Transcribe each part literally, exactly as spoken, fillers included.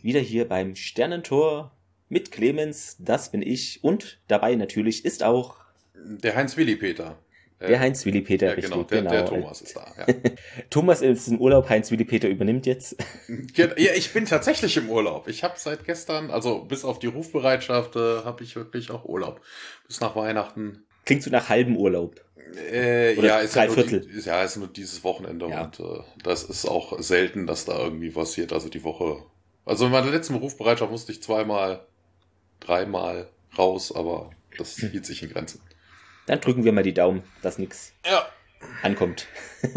wieder hier beim Sternentor mit Clemens, das bin ich. Und dabei natürlich ist auch der Heinz-Willi-Peter. Der Heinz-Willi-Peter, ja, richtig, genau. Der, genau. Der Thomas ist da, ja. Thomas ist im Urlaub, Heinz-Willi-Peter übernimmt jetzt. Ja, ich bin tatsächlich im Urlaub. Ich habe seit gestern, also bis auf die Rufbereitschaft, äh, habe ich wirklich auch Urlaub. Bis nach Weihnachten. Klingt so nach halbem Urlaub. Äh, Oder ja, ist drei ja, nur Viertel. die, ist, ja, ist nur dieses Wochenende Ja. und äh, das ist auch selten, dass da irgendwie passiert. Also die Woche. Also in meiner letzten Rufbereitschaft musste ich zweimal, dreimal raus, aber das Hm. hielt sich in Grenzen. Dann drücken wir mal die Daumen, dass nichts Ja. ankommt.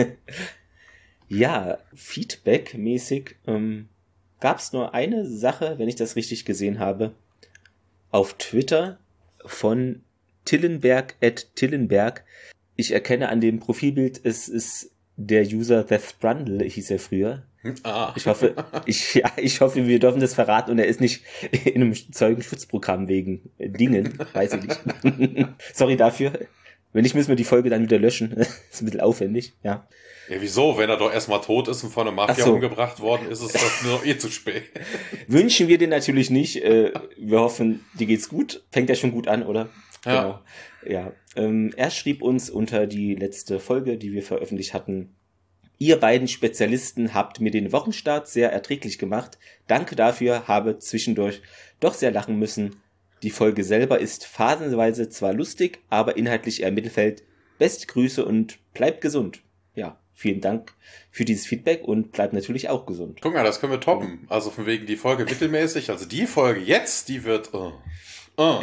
Ja, Feedback-mäßig ähm, gab es nur eine Sache, wenn ich das richtig gesehen habe, auf Twitter von Tillenberg at Tillenberg. Ich erkenne an dem Profilbild, es ist der User Death Brundle, hieß er früher. Ah. Ich hoffe, ich, ja, ich hoffe, wir dürfen das verraten und er ist nicht in einem Zeugenschutzprogramm wegen Dingen, weiß ich nicht. Sorry dafür. Wenn nicht, müssen wir die Folge dann wieder löschen. Das ist ein bisschen aufwendig, ja. Ja, wieso? Wenn er doch erstmal tot ist und von der Mafia Ach so. umgebracht worden ist, ist das nur eh zu spät. Wünschen wir den natürlich nicht. Äh, Wir hoffen, dir geht's gut. Fängt ja schon gut an, oder? Ja. Genau. Ja. Ähm, er schrieb uns unter die letzte Folge, die wir veröffentlicht hatten: Ihr beiden Spezialisten habt mir den Wochenstart sehr erträglich gemacht. Danke dafür, habe zwischendurch doch sehr lachen müssen. Die Folge selber ist phasenweise zwar lustig, aber inhaltlich eher Mittelfeld. Beste Grüße und bleibt gesund. Ja, vielen Dank für dieses Feedback und bleibt natürlich auch gesund. Guck mal, das können wir toppen. Also von wegen die Folge mittelmäßig. Also die Folge jetzt, die wird... Oh. Oh.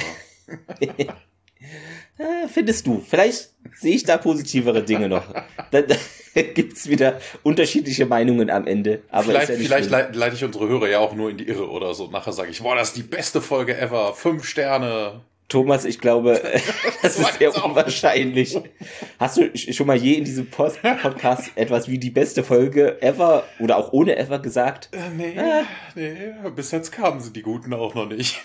Äh, findest du? Vielleicht sehe ich da positivere Dinge noch. Da, da gibt's wieder unterschiedliche Meinungen am Ende. Aber vielleicht ist ja nicht vielleicht schlimm. leite, leite ich unsere Hörer ja auch nur in die Irre oder so. Nachher sage ich, boah, das ist die beste Folge ever. Fünf Sterne. Thomas, ich glaube, das Das ist sehr weiß auch. unwahrscheinlich. Hast du sch- schon mal je in diesem Post- Podcast etwas wie die beste Folge ever oder auch ohne ever gesagt? Äh, nee, Ah. nee, bis jetzt kamen sie die Guten auch noch nicht.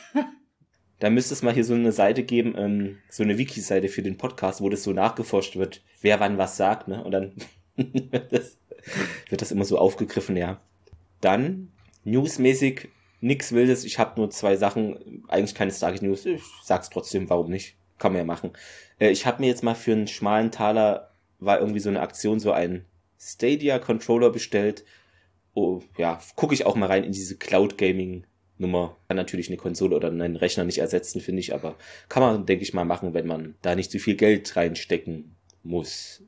Da müsste es mal hier so eine Seite geben, ähm, so eine Wiki-Seite für den Podcast, wo das so nachgeforscht wird, wer wann was sagt, ne? Und dann wird, das, wird das immer so aufgegriffen, ja. Dann, newsmäßig, nix Wildes. Ich habe nur zwei Sachen, eigentlich keine Stargate News. Ich sag's trotzdem, warum nicht? Kann man ja machen. Äh, ich habe mir jetzt mal für einen schmalen Taler, war irgendwie so eine Aktion, so ein Stadia-Controller bestellt. Oh, ja, gucke ich auch mal rein in diese Cloud-Gaming-Nummer. Kann natürlich eine Konsole oder einen Rechner nicht ersetzen, finde ich, aber kann man, denke ich mal, machen, wenn man da nicht so viel Geld reinstecken muss.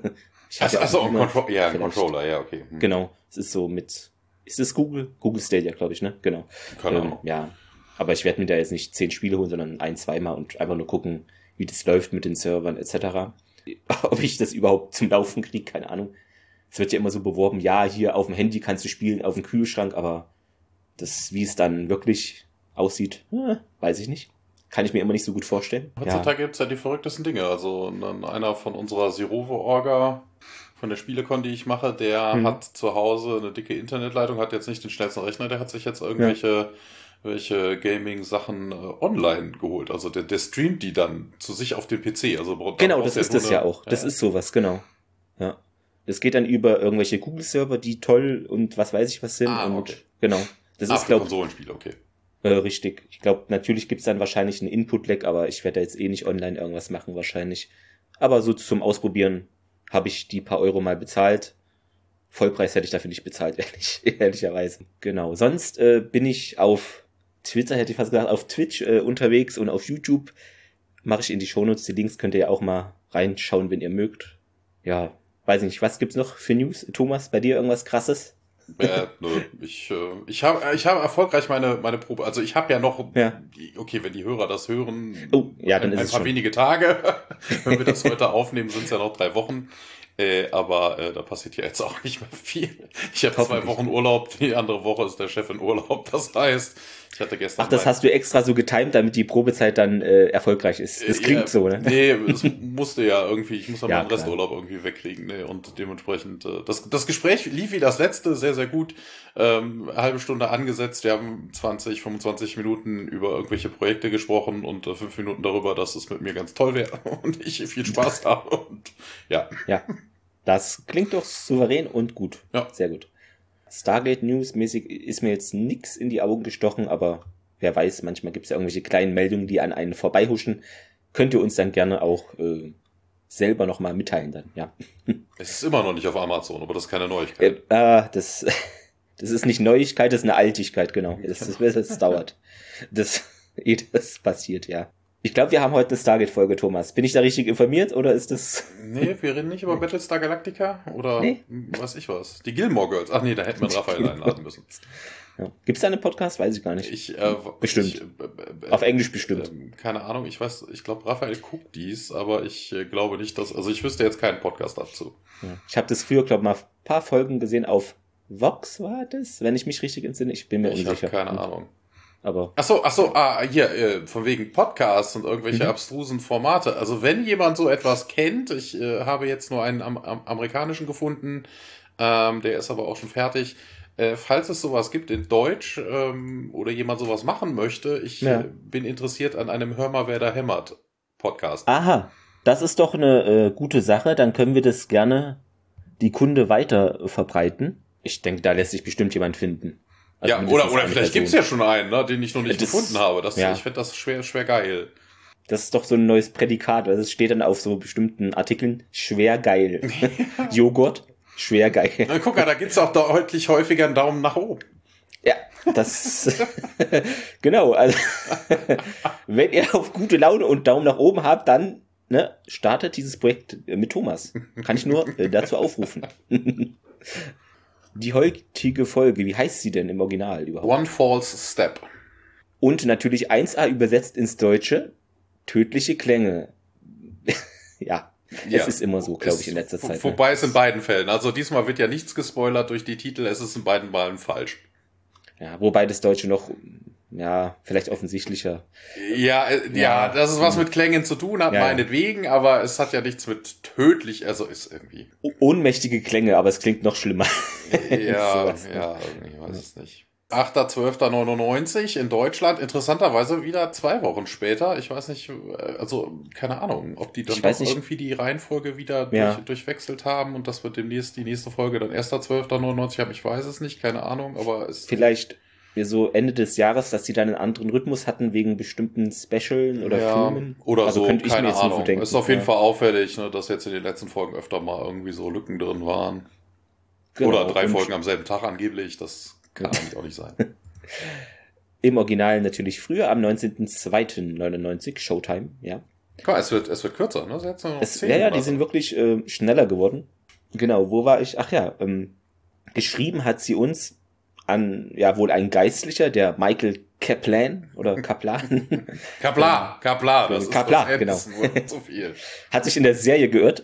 Ich hab Achso, ja auch achso ein immer- Contro- ja, ein vielleicht. Controller, ja, okay. Hm. Genau, es ist so mit, ist es Google? Google Stadia, glaube ich, ne? Genau. Keine Ähm, Ahnung. ja, aber ich werde mir da jetzt nicht zehn Spiele holen, sondern ein, zweimal und einfach nur gucken, wie das läuft mit den Servern et cetera. Ob ich das überhaupt zum Laufen kriege, keine Ahnung. Es wird ja immer so beworben, ja, hier auf dem Handy kannst du spielen, auf dem Kühlschrank, aber das, wie es dann wirklich aussieht, äh, weiß ich nicht. Kann ich mir immer nicht so gut vorstellen. Heutzutage gibt's ja die verrücktesten Dinge. Also dann einer von unserer Sirovo-Orga, von der Spielecon, die ich mache, der Mhm. hat zu Hause eine dicke Internetleitung, hat jetzt nicht den schnellsten Rechner, der hat sich jetzt irgendwelche welche Gaming-Sachen äh, online geholt. Also der, der streamt die dann zu sich auf den P C. Also braucht- Genau, brauchst das du ist nur das eine- ja auch. Das ist sowas, genau. Ja. Das geht dann über irgendwelche Google-Server, die toll und was weiß ich was sind. Ah, und okay. Genau. Das Ah, ist, für glaube ich, Konsolenspiele, okay. äh, richtig. Ich glaube, natürlich gibt's dann wahrscheinlich einen Input-Lag, aber ich werde da jetzt eh nicht online irgendwas machen, wahrscheinlich. Aber so zum Ausprobieren habe ich die paar Euro mal bezahlt. Vollpreis hätte ich dafür nicht bezahlt, ehrlich, ehrlicherweise. Genau. Sonst äh, bin ich auf Twitter, hätte ich fast gesagt, auf Twitch äh, unterwegs und auf YouTube. Mache ich in die Shownotes. Die Links könnt ihr ja auch mal reinschauen, wenn ihr mögt. Ja, weiß nicht, was gibt's noch für News? Thomas, bei dir irgendwas Krasses? Äh, nö, ich äh, ich habe ich hab erfolgreich meine meine Probe. Also ich habe ja noch, Ja. okay, wenn die Hörer das hören, Oh, ja, dann ein, ist ein es paar schon. wenige Tage. Wenn wir das heute aufnehmen, sind es ja noch drei Wochen. Äh, aber äh, da passiert ja jetzt auch nicht mehr viel. Ich habe zwei Hoffentlich. Wochen Urlaub, die andere Woche ist der Chef in Urlaub. Das heißt, ich hatte gestern... Ach, das mein- hast du extra so getimt, damit die Probezeit dann äh, erfolgreich ist. Das Äh, klingt ja, so, ne? Nee, es musste ja irgendwie, ich muss ja Ja, meinen klar. Resturlaub irgendwie wegkriegen. Nee, und dementsprechend, äh, das, das Gespräch lief wie das letzte, sehr, sehr gut. Ähm, eine halbe Stunde angesetzt, wir haben zwanzig, fünfundzwanzig Minuten über irgendwelche Projekte gesprochen und äh, fünf Minuten darüber, dass es mit mir ganz toll wäre und ich viel Spaß habe. Und ja, Ja. Das klingt doch souverän und gut. Ja. Sehr gut. Stargate News mäßig ist mir jetzt nix in die Augen gestochen, aber wer weiß, manchmal gibt es ja irgendwelche kleinen Meldungen, die an einen vorbeihuschen. Könnt ihr uns dann gerne auch äh, selber nochmal mitteilen dann, ja. Es ist immer noch nicht auf Amazon, aber das ist keine Neuigkeit. Äh, ah, das, das ist nicht Neuigkeit, das ist eine Altigkeit, genau. Das, das, das, das dauert. Das, ehe das passiert, ja. Ich glaube, wir haben heute eine Stargate-Folge, Thomas. Bin ich da richtig informiert oder ist das... Nee, wir reden nicht über Battlestar Galactica oder nee. weiß ich was. Die Gilmore Girls. Ach nee, da hätten wir Raphael einladen müssen. Ja. Gibt es da einen Podcast? Weiß ich gar nicht. Ich, äh, bestimmt. Ich, äh, äh, Auf Englisch bestimmt. Äh, keine Ahnung, ich weiß, ich glaube, Raphael guckt dies, aber ich äh, glaube nicht, dass, also ich wüsste jetzt keinen Podcast dazu. Ja. Ich habe das früher, glaube ich, mal ein paar Folgen gesehen auf Vox war das, wenn ich mich richtig entsinne. Ich bin mir ich unsicher. Ich habe keine Ahnung. Aber ach so, ach so, ah, hier, äh, von wegen Podcasts und irgendwelche mhm. abstrusen Formate. Also wenn jemand so etwas kennt, ich äh, habe jetzt nur einen am, am, amerikanischen gefunden, ähm, der ist aber auch schon fertig. Äh, falls es sowas gibt in Deutsch ähm, oder jemand sowas machen möchte, ich ja. äh, bin interessiert an einem Hör mal, wer da hämmert Podcast. Aha, das ist doch eine äh, gute Sache. Dann können wir das gerne die Kunde weiter verbreiten. Ich denke, da lässt sich bestimmt jemand finden. Also ja, oder, oder vielleicht gibt es ja schon einen, ne, den ich noch nicht das, gefunden habe. Das, ja. Ich finde das schwer, schwer geil. Das ist doch so ein neues Prädikat. Das steht dann auf so bestimmten Artikeln. Schwer geil. Joghurt. Schwer geil. Na, guck mal, da gibt's auch deutlich häufiger einen Daumen nach oben. Ja, das genau. Also wenn ihr auf gute Laune und Daumen nach oben habt, dann ne, startet dieses Projekt mit Thomas. Kann ich nur äh, dazu aufrufen. Die heutige Folge, wie heißt sie denn im Original überhaupt? One False Step. Und natürlich eins a übersetzt ins Deutsche, tödliche Klänge. ja, ja, es ist immer so, glaube ich, in letzter Zeit. Wobei ne? es in beiden Fällen. Also diesmal wird ja nichts gespoilert durch die Titel, es ist in beiden Malen falsch. Ja, wobei das Deutsche noch, ja, vielleicht offensichtlicher. Ja, äh, ja, ja, dass es was mit Klängen zu tun hat, ja, meinetwegen, aber es hat ja nichts mit tödlich, also ist irgendwie... Ohnmächtige Klänge, aber es klingt noch schlimmer. Ja, ja, irgendwie weiß es nicht. achter zwölfter neunundneunzig in Deutschland, interessanterweise wieder zwei Wochen später. Ich weiß nicht, also keine Ahnung, ob die dann doch irgendwie die Reihenfolge wieder ja. durch, durchwechselt haben und das wird demnächst die nächste Folge dann erster zwölfter neunundneunzig haben. Ich weiß es nicht, keine Ahnung, aber es... Vielleicht... so Ende des Jahres, dass sie dann einen anderen Rhythmus hatten wegen bestimmten Specialen oder ja, Filmen. Oder also so, keine Ahnung. So ist auf jeden ja. Fall auffällig, ne, dass jetzt in den letzten Folgen öfter mal irgendwie so Lücken drin waren. Genau. Oder drei Und Folgen am selben Tag angeblich, das kann eigentlich auch nicht sein. Im Original natürlich früher, am neunzehnten zweiten neunundneunzig, Showtime, ja. Klar, es wird, es wird kürzer, ne? Jetzt noch es, ja, ja, die sind wirklich äh, schneller geworden. Genau, wo war ich? Ach ja, ähm, geschrieben hat sie uns an, ja, wohl ein Geistlicher, der Michael Kaplan oder Kaplan. Kaplan, Kaplan, das Kaplan, ist genau. zu viel. Hat sich in der Serie geirrt.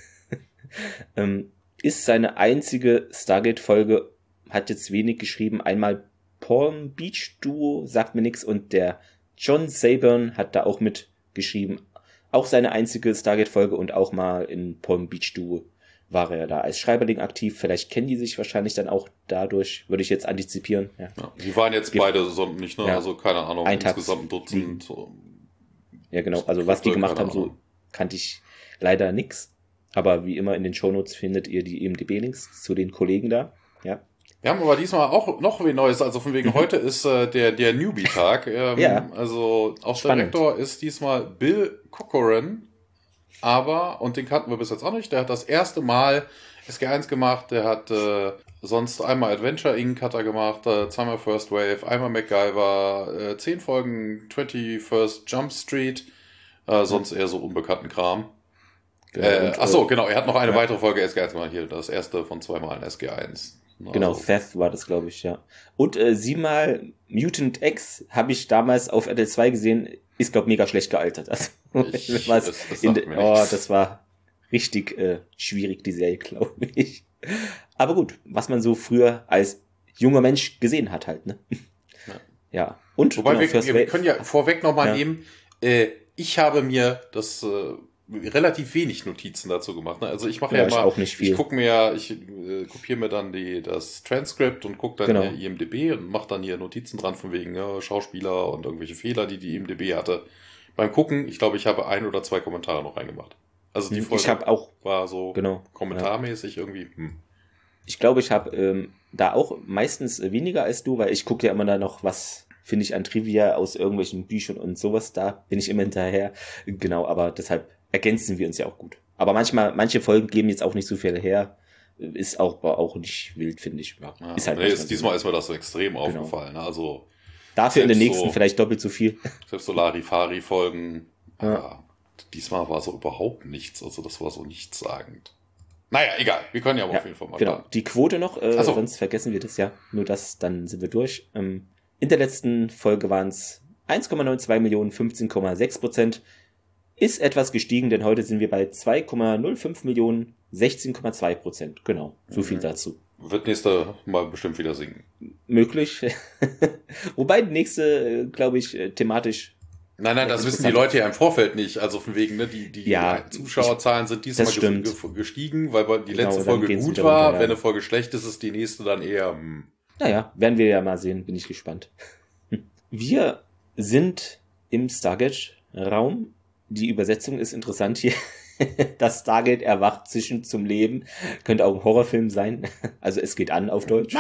ähm, ist seine einzige Stargate-Folge, hat jetzt wenig geschrieben. Einmal Palm Beach Duo, sagt mir nix, und der John Saburn hat da auch mitgeschrieben. Auch seine einzige Stargate-Folge und auch mal in Palm Beach Duo war er da als Schreiberling aktiv. Vielleicht kennen die sich wahrscheinlich dann auch dadurch, würde ich jetzt antizipieren. Ja. Ja, die waren jetzt Gibt, beide so nicht, ne? Ja, also keine Ahnung, insgesamt ein Dutzend. So. Ja, genau, also was die gemacht haben, so kannte ich leider nix. Aber wie immer in den Shownotes findet ihr die I M D B-Links zu den Kollegen da. Ja. Wir haben aber diesmal auch noch wie Neues, also von wegen mhm. heute ist äh, der, der Newbie-Tag. Ähm, ja. Also auch Spannend. Direktor ist diesmal Bill Corcoran. Aber, und den kannten wir bis jetzt auch nicht, der hat das erste Mal S G eins gemacht, der hat äh, sonst einmal Adventure Incorporated hat er gemacht, äh, zweimal First Wave, einmal MacGyver, äh, zehn Folgen twenty-first Jump Street, äh, sonst eher so unbekannten Kram. Ja, äh, achso, genau, er hat noch eine ja. weitere Folge S G eins gemacht, hier, das erste von zweimal in S G eins. Also. Genau, Theft war das, glaube ich, ja. Und äh, siebenmal Mutant X habe ich damals auf R T L zwei gesehen, ist, glaube ich, mega schlecht gealtert. Also, ich, das, das, in de- oh, das war richtig äh, schwierig, die Serie, glaube ich. Aber gut, was man so früher als junger Mensch gesehen hat halt, ne? Ja. ja. Und Wobei genau, wir, wir können ja vorweg nochmal ja. nehmen, äh, ich habe mir das äh, relativ wenig Notizen dazu gemacht. Ne? Also ich mache ja, ja mal, auch nicht viel. ich gucke mir ja, ich äh, kopiere mir dann die, das Transkript und gucke dann genau. I M D B und mache dann hier Notizen dran von wegen ja, Schauspieler und irgendwelche Fehler, die die I M D B hatte. Beim Gucken, ich glaube, ich habe ein oder zwei Kommentare noch reingemacht. Also die Folge ich hab auch, war so genau, kommentarmäßig ja. irgendwie. Hm. Ich glaube, ich habe ähm, da auch meistens weniger als du, weil ich gucke ja immer da noch, was finde ich an Trivia aus irgendwelchen Büchern und sowas. Da bin ich immer hinterher. Genau, aber deshalb ergänzen wir uns ja auch gut. Aber manchmal, manche Folgen geben jetzt auch nicht so viel her. Ist auch, auch nicht wild, finde ich. Ja, ja, ist halt nee, ist, diesmal ist mir das so extrem genau. aufgefallen. Also dafür in den nächsten so, vielleicht doppelt so viel. Selbst so Larifari-Folgen. Ja. Ah, diesmal war so überhaupt nichts. Also das war so nichtssagend. Naja, egal. Wir können ja aber ja, auf jeden Fall mal genau. Starten. Die Quote noch, äh, so. Sonst vergessen wir das ja. Nur das, dann sind wir durch. Ähm, in der letzten Folge waren es eins Komma zweiundneunzig Millionen, fünfzehn Komma sechs Prozent. Ist etwas gestiegen, denn heute sind wir bei zwei Komma null fünf Millionen, sechzehn Komma zwei Prozent. Genau, so mhm. viel dazu. Wird nächste Mal bestimmt wieder singen. Möglich. Wobei die nächste, glaube ich, thematisch... Nein, nein, das wissen die Leute ja im Vorfeld nicht. Also von wegen, ne, die, die ja, Zuschauerzahlen sind diesmal ge- gestiegen, weil die genau, letzte Folge gut war. Runter, ja. Wenn eine Folge schlecht ist, ist die nächste dann eher... Mh. Naja, werden wir ja mal sehen, bin ich gespannt. Wir sind im Stargate-Raum. Die Übersetzung ist interessant hier. Das Stargate erwacht zwischen zum Leben. Könnte auch ein Horrorfilm sein. Also es geht an auf Deutsch.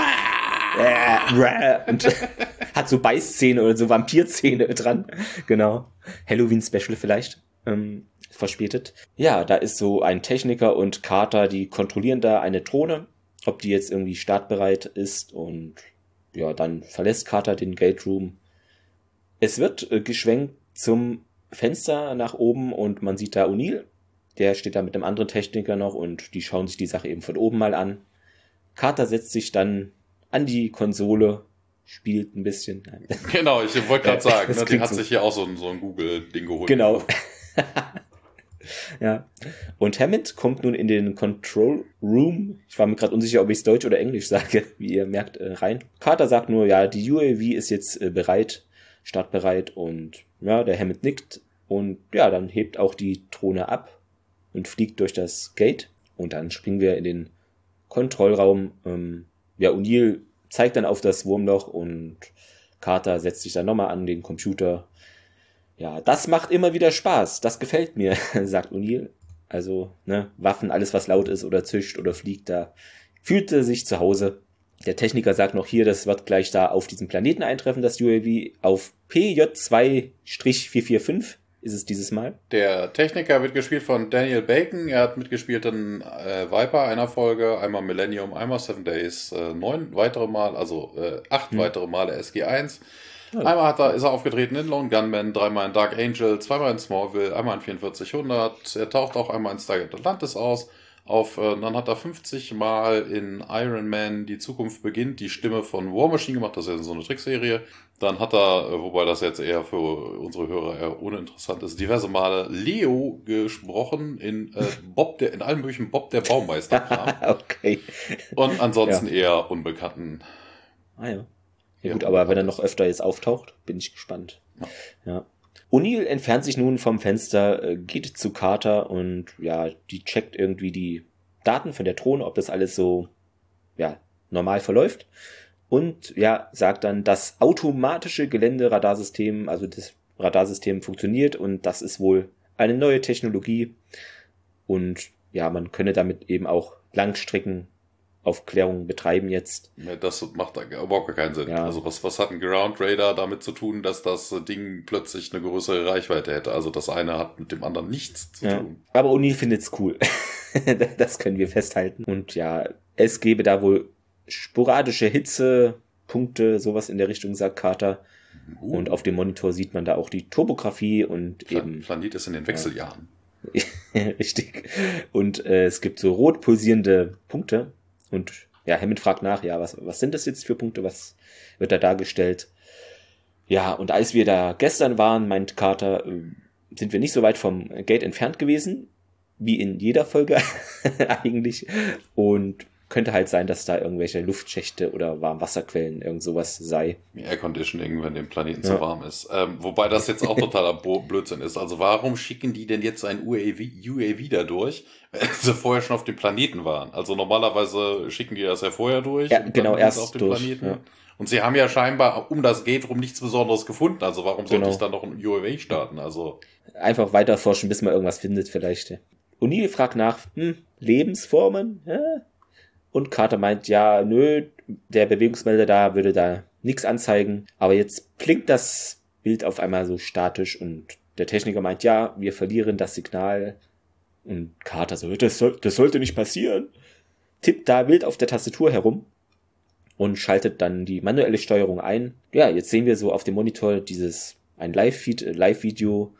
Und hat so Beißzähne oder so Vampirzähne dran. Genau. Halloween-Special vielleicht. Ähm, verspätet. Ja, da ist so ein Techniker und Carter, die kontrollieren da eine Drohne. Ob die jetzt irgendwie startbereit ist. Und ja, dann verlässt Carter den Gate Room. Es wird äh, geschwenkt zum Fenster nach oben und man sieht da O'Neill. Der steht da mit einem anderen Techniker noch und die schauen sich die Sache eben von oben mal an. Carter setzt sich dann an die Konsole, spielt ein bisschen. Genau, ich wollte gerade sagen, ne, die hat so. sich hier auch so ein, so ein Google-Ding geholt. Genau. Ja. Und Hammond kommt nun in den Control Room. Ich war mir gerade unsicher, ob ich es Deutsch oder Englisch sage, wie ihr merkt, äh, rein. Carter sagt nur, ja, die U A V ist jetzt äh, bereit, startbereit und ja, der Hammond nickt und ja, dann hebt auch die Drohne ab und fliegt durch das Gate und dann springen wir in den Kontrollraum. Ähm, ja, O'Neill zeigt dann auf das Wurmloch und Carter setzt sich dann nochmal an den Computer. Ja, das macht immer wieder Spaß. Das gefällt mir, sagt O'Neill. Also, ne, Waffen, alles was laut ist oder zischt oder fliegt, da fühlte sich zu Hause. Der Techniker sagt noch hier, das wird gleich da auf diesem Planeten eintreffen, das U A V. Auf P J zwei vier vier fünf ist es dieses Mal. Der Techniker wird gespielt von Daniel Bacon. Er hat mitgespielt in äh, Viper einer Folge, einmal Millennium, einmal Seven Days, äh, neun weitere Mal, also äh, acht hm. weitere Male S G eins. Oh. Einmal hat er, ist er aufgetreten in Lone Gunman, dreimal in Dark Angel, zweimal in Smallville, einmal in vierundvierzig hundert. Er taucht auch einmal in Stargate Atlantis aus. Auf, äh, dann hat er fünfzig Mal in Iron Man Die Zukunft beginnt die Stimme von War Machine gemacht, das ist ja so eine Trickserie. Dann hat er, äh, wobei das jetzt eher für unsere Hörer eher uninteressant ist, diverse Male Leo gesprochen in äh, Bob der, in allen möglichen Bob der Baumeister. Okay. Und ansonsten ja. eher unbekannten. Ah ja. Ja gut, aber wenn er noch öfter jetzt auftaucht, bin ich gespannt. Ja. ja. O'Neill entfernt sich nun vom Fenster, geht zu Carter und ja, die checkt irgendwie die Daten von der Drohne, ob das alles so ja normal verläuft und ja, sagt dann, das automatische Geländeradarsystem, also das Radarsystem funktioniert und das ist wohl eine neue Technologie und ja, man könne damit eben auch Langstrecken Aufklärung betreiben jetzt. Ja, das macht überhaupt gar keinen Sinn. Ja. Also was, was hat ein Ground Radar damit zu tun, dass das Ding plötzlich eine größere Reichweite hätte? Also das eine hat mit dem anderen nichts zu ja. tun. Aber O'Neill findet's cool. Das können wir festhalten. Und ja, es gäbe da wohl sporadische Hitzepunkte, sowas in der Richtung, sagt Carter. Uh. Und auf dem Monitor sieht man da auch die Topografie und Plan- eben... Planet ist in den Wechseljahren. Ja. Richtig. Und äh, es gibt so rot pulsierende Punkte. Und ja, Hammond fragt nach, ja, was, was sind das jetzt für Punkte, was wird da dargestellt? Ja, und als wir da gestern waren, meint Carter, sind wir nicht so weit vom Gate entfernt gewesen, wie in jeder Folge eigentlich. Und könnte halt sein, dass da irgendwelche Luftschächte oder Warmwasserquellen, irgend sowas sei. Airconditioning, wenn dem Planeten ja. zu warm ist. Ähm, wobei das jetzt auch totaler Blödsinn ist. Also warum schicken die denn jetzt ein U A V, U A V da durch, wenn sie vorher schon auf dem Planeten waren? Also normalerweise schicken die das ja vorher durch. Ja, genau, erst auf dem durch. Planeten. Ja. Und sie haben ja scheinbar um das Gate rum nichts Besonderes gefunden. Also warum sollte genau. ich dann noch ein U A V starten? Also einfach weiter forschen, bis man irgendwas findet vielleicht. O'Neill fragt nach, hm, Lebensformen? Ja? Und Carter meint, ja, nö, der Bewegungsmelder da würde da nichts anzeigen. Aber jetzt blinkt das Bild auf einmal so statisch und der Techniker meint, ja, wir verlieren das Signal. Und Carter so, das, soll, das sollte nicht passieren. Tippt da wild auf der Tastatur herum und schaltet dann die manuelle Steuerung ein. Ja, jetzt sehen wir so auf dem Monitor dieses, ein Live-Feed, äh, Live-Video.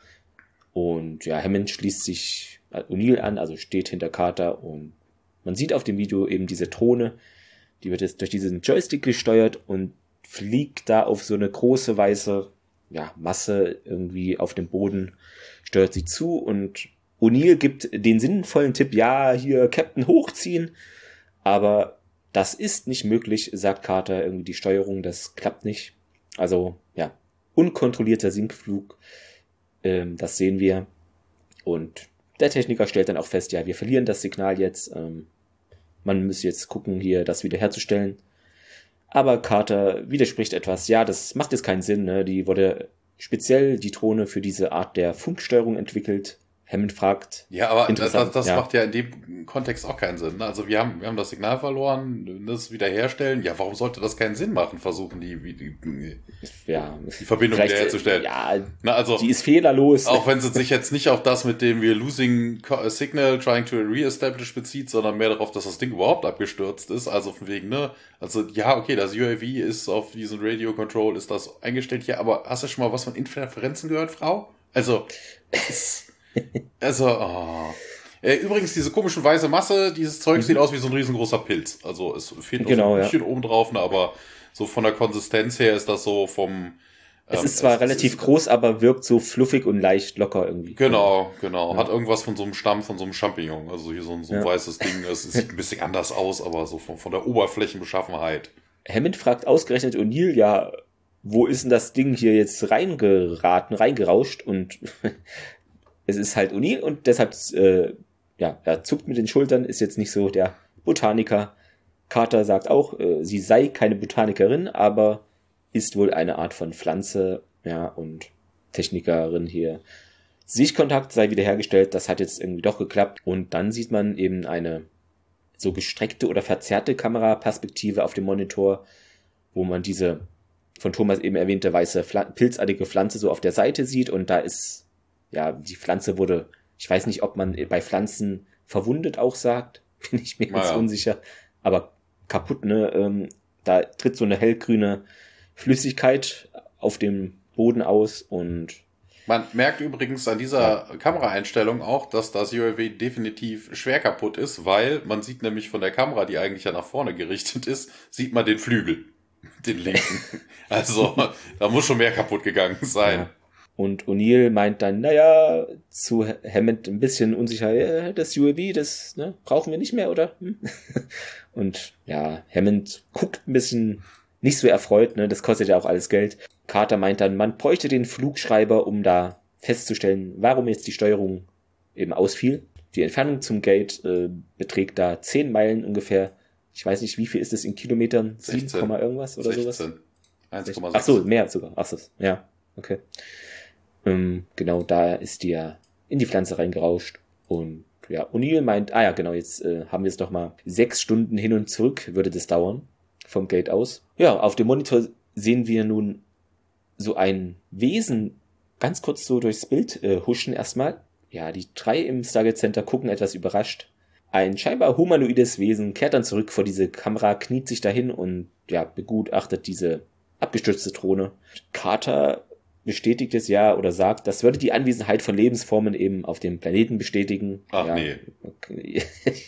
Und ja, Hammond schließt sich O'Neill an, also steht hinter Carter und man sieht auf dem Video eben diese Drohne, die wird jetzt durch diesen Joystick gesteuert und fliegt da auf so eine große weiße ja, Masse irgendwie auf dem Boden, steuert sie zu und O'Neill gibt den sinnvollen Tipp, ja, hier Captain hochziehen, aber das ist nicht möglich, sagt Carter, irgendwie die Steuerung, das klappt nicht. Also, ja, unkontrollierter Sinkflug, ähm, das sehen wir und der Techniker stellt dann auch fest, ja, wir verlieren das Signal jetzt, ähm, man müsse jetzt gucken, hier das wiederherzustellen. Aber Carter widerspricht etwas, ja, das macht jetzt keinen Sinn, ne? Die wurde speziell die Drohne für diese Art der Funksteuerung entwickelt. Hammond fragt. Ja, aber das, das ja. macht ja in dem Kontext auch keinen Sinn. Ne? Also wir haben, wir haben das Signal verloren, das wiederherstellen. Ja, warum sollte das keinen Sinn machen, versuchen die, die, ja, die Verbindung wiederherzustellen? Ja, Na, also, die ist fehlerlos. Auch wenn es sich jetzt nicht auf das mit dem wir losing signal, trying to re-establish bezieht, sondern mehr darauf, dass das Ding überhaupt abgestürzt ist. Also von wegen, ne? Also ja, okay, das U A V ist auf diesen Radio Control, ist das eingestellt hier. Aber hast du schon mal was von Interferenzen gehört, Frau? Also, ist... Also, oh. äh, übrigens, diese komische weiße Masse, dieses Zeug mhm. sieht aus wie so ein riesengroßer Pilz. Also, es fehlt noch genau, so ein bisschen ja. oben drauf, ne, aber so von der Konsistenz her ist das so vom... Ähm, es ist zwar es, relativ es ist, groß, aber wirkt so fluffig und leicht locker irgendwie. Genau, genau. Ja. Hat irgendwas von so einem Stamm, von so einem Champignon. Also hier so ein, so ein ja. weißes Ding. Es sieht ein bisschen anders aus, aber so von, von der Oberflächenbeschaffenheit. Hammond fragt ausgerechnet O'Neill, ja, wo ist denn das Ding hier jetzt reingeraten, reingerauscht? Und... Es ist halt O'Neill und deshalb, äh, ja, er zuckt mit den Schultern, ist jetzt nicht so der Botaniker. Carter sagt auch, äh, sie sei keine Botanikerin, aber ist wohl eine Art von Pflanze, ja, und Technikerin hier. Sichtkontakt sei wiederhergestellt, das hat jetzt irgendwie doch geklappt. Und dann sieht man eben eine so gestreckte oder verzerrte Kameraperspektive auf dem Monitor, wo man diese von Thomas eben erwähnte weiße, pilzartige Pflanze so auf der Seite sieht und da ist ja, die Pflanze wurde, ich weiß nicht, ob man bei Pflanzen verwundet auch sagt, bin ich mir jetzt ja. unsicher, aber kaputt, ne, ähm, da tritt so eine hellgrüne Flüssigkeit auf dem Boden aus und man merkt übrigens an dieser ja. Kameraeinstellung auch, dass das U A V definitiv schwer kaputt ist, weil man sieht nämlich von der Kamera, die eigentlich ja nach vorne gerichtet ist, sieht man den Flügel, den linken. Also, da muss schon mehr kaputt gegangen sein. Ja. Und O'Neill meint dann, naja, zu Hammond ein bisschen unsicher, ja, das U A V, das ne, brauchen wir nicht mehr, oder? Hm? Und ja, Hammond guckt ein bisschen nicht so erfreut, ne, das kostet ja auch alles Geld. Carter meint dann, man bräuchte den Flugschreiber, um da festzustellen, warum jetzt die Steuerung eben ausfiel. Die Entfernung zum Gate äh, beträgt da zehn Meilen ungefähr. Ich weiß nicht, wie viel ist es in Kilometern? sieben, irgendwas oder sechzehn. Sowas? eins Komma sechs. Ach so, mehr sogar. Ach so, ja, okay. Ähm, genau, da ist die ja in die Pflanze reingerauscht und ja, O'Neill meint, ah ja, genau, jetzt äh, haben wir es doch mal sechs Stunden hin und zurück würde das dauern, vom Gate aus. Ja, auf dem Monitor sehen wir nun so ein Wesen ganz kurz so durchs Bild äh, huschen erstmal. Ja, die drei im Stargate Center gucken etwas überrascht. Ein scheinbar humanoides Wesen kehrt dann zurück vor diese Kamera, kniet sich dahin und ja, begutachtet diese abgestürzte Drohne. Carter bestätigt es ja oder sagt, das würde die Anwesenheit von Lebensformen eben auf dem Planeten bestätigen. Ach ja, nee. Okay.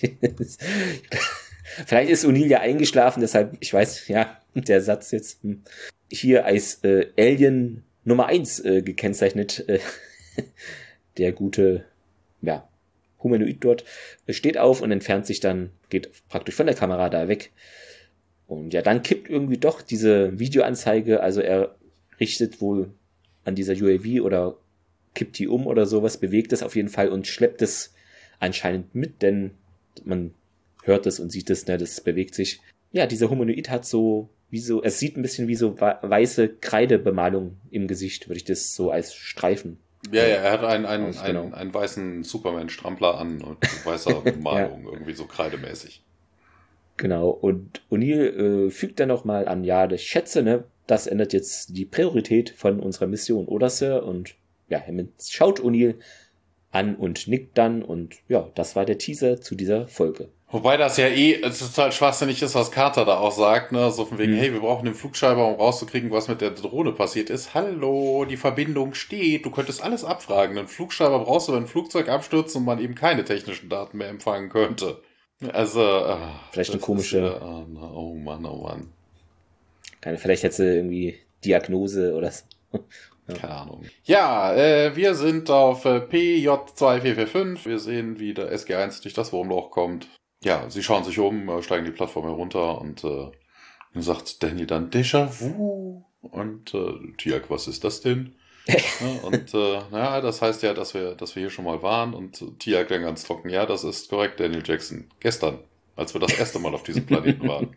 Vielleicht ist O'Neill ja eingeschlafen, deshalb, ich weiß, ja, der Satz jetzt hier als äh, Alien Nummer eins äh, gekennzeichnet. Äh, der gute, ja, Humanoid dort äh, steht auf und entfernt sich dann, geht praktisch von der Kamera da weg. Und ja, dann kippt irgendwie doch diese Videoanzeige, also er richtet wohl an dieser U A V oder kippt die um oder sowas, bewegt es auf jeden Fall und schleppt es anscheinend mit, denn man hört es und sieht es, ne, das bewegt sich. Ja, dieser Humanoid hat so, wie so, es sieht ein bisschen wie so weiße Kreidebemalung im Gesicht, würde ich das so als Streifen. Ja, ja, er hat einen, einen, Aus, genau. einen, einen weißen Superman-Strampler an und weißer Bemalung, ja. Irgendwie so kreidemäßig. Genau, und O'Neill äh, fügt dann nochmal an, ja, ich schätze, ne, das ändert jetzt die Priorität von unserer Mission, oder Sir? Und ja, Hammond schaut O'Neill an und nickt dann und ja, das war der Teaser zu dieser Folge. Wobei das ja eh total schwachsinnig ist, was Carter da auch sagt, ne, so von wegen, hm. hey, wir brauchen den Flugschreiber, um rauszukriegen, was mit der Drohne passiert ist. Hallo, die Verbindung steht, du könntest alles abfragen. Einen Flugschreiber brauchst du, wenn ein Flugzeug abstürzt und man eben keine technischen Daten mehr empfangen könnte. Also, ach, vielleicht eine komische, ist, oh, oh Mann, oh Mann. Keine, vielleicht hätte sie irgendwie Diagnose oder so. Ja. Keine Ahnung. Ja, äh, wir sind auf äh, P J zwei vier vier fünf. Wir sehen, wie der S G eins durch das Wurmloch kommt. Ja, sie schauen sich um, äh, steigen die Plattform herunter und äh, dann sagt Daniel dann Déjà-vu. Und äh, Tiak, was ist das denn? Ja, und äh, naja, das heißt ja, dass wir, dass wir hier schon mal waren. Und äh, Tiak dann ganz trocken, ja, das ist korrekt, Daniel Jackson. Gestern, als wir das erste Mal auf diesem Planeten waren.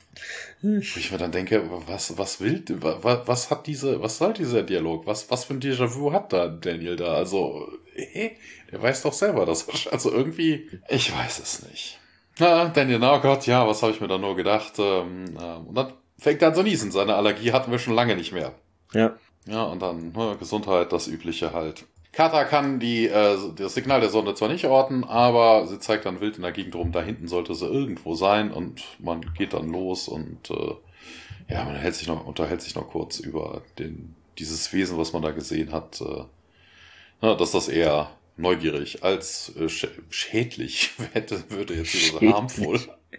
Wo ich mir dann denke, was, was will, was, was hat diese, was soll dieser Dialog? Was, was für ein Déjà-vu hat da Daniel da? Also, hey, der weiß doch selber, dass er, also irgendwie, ich weiß es nicht. Na, Daniel, na oh Gott, ja, was habe ich mir da nur gedacht? Ähm, ähm, und dann fängt er an zu niesen. Seine Allergie hatten wir schon lange nicht mehr. Ja. Ja, und dann ne, Gesundheit, das Übliche halt. Carter kann die, äh, das Signal der Sonde zwar nicht orten, aber sie zeigt dann wild in der Gegend rum, da hinten sollte sie irgendwo sein und man geht dann los und äh, ja, man hält sich noch, unterhält sich noch kurz über den, dieses Wesen, was man da gesehen hat, äh, na, dass das eher neugierig als äh, sch- schädlich hätte, würde jetzt wieder so harmful,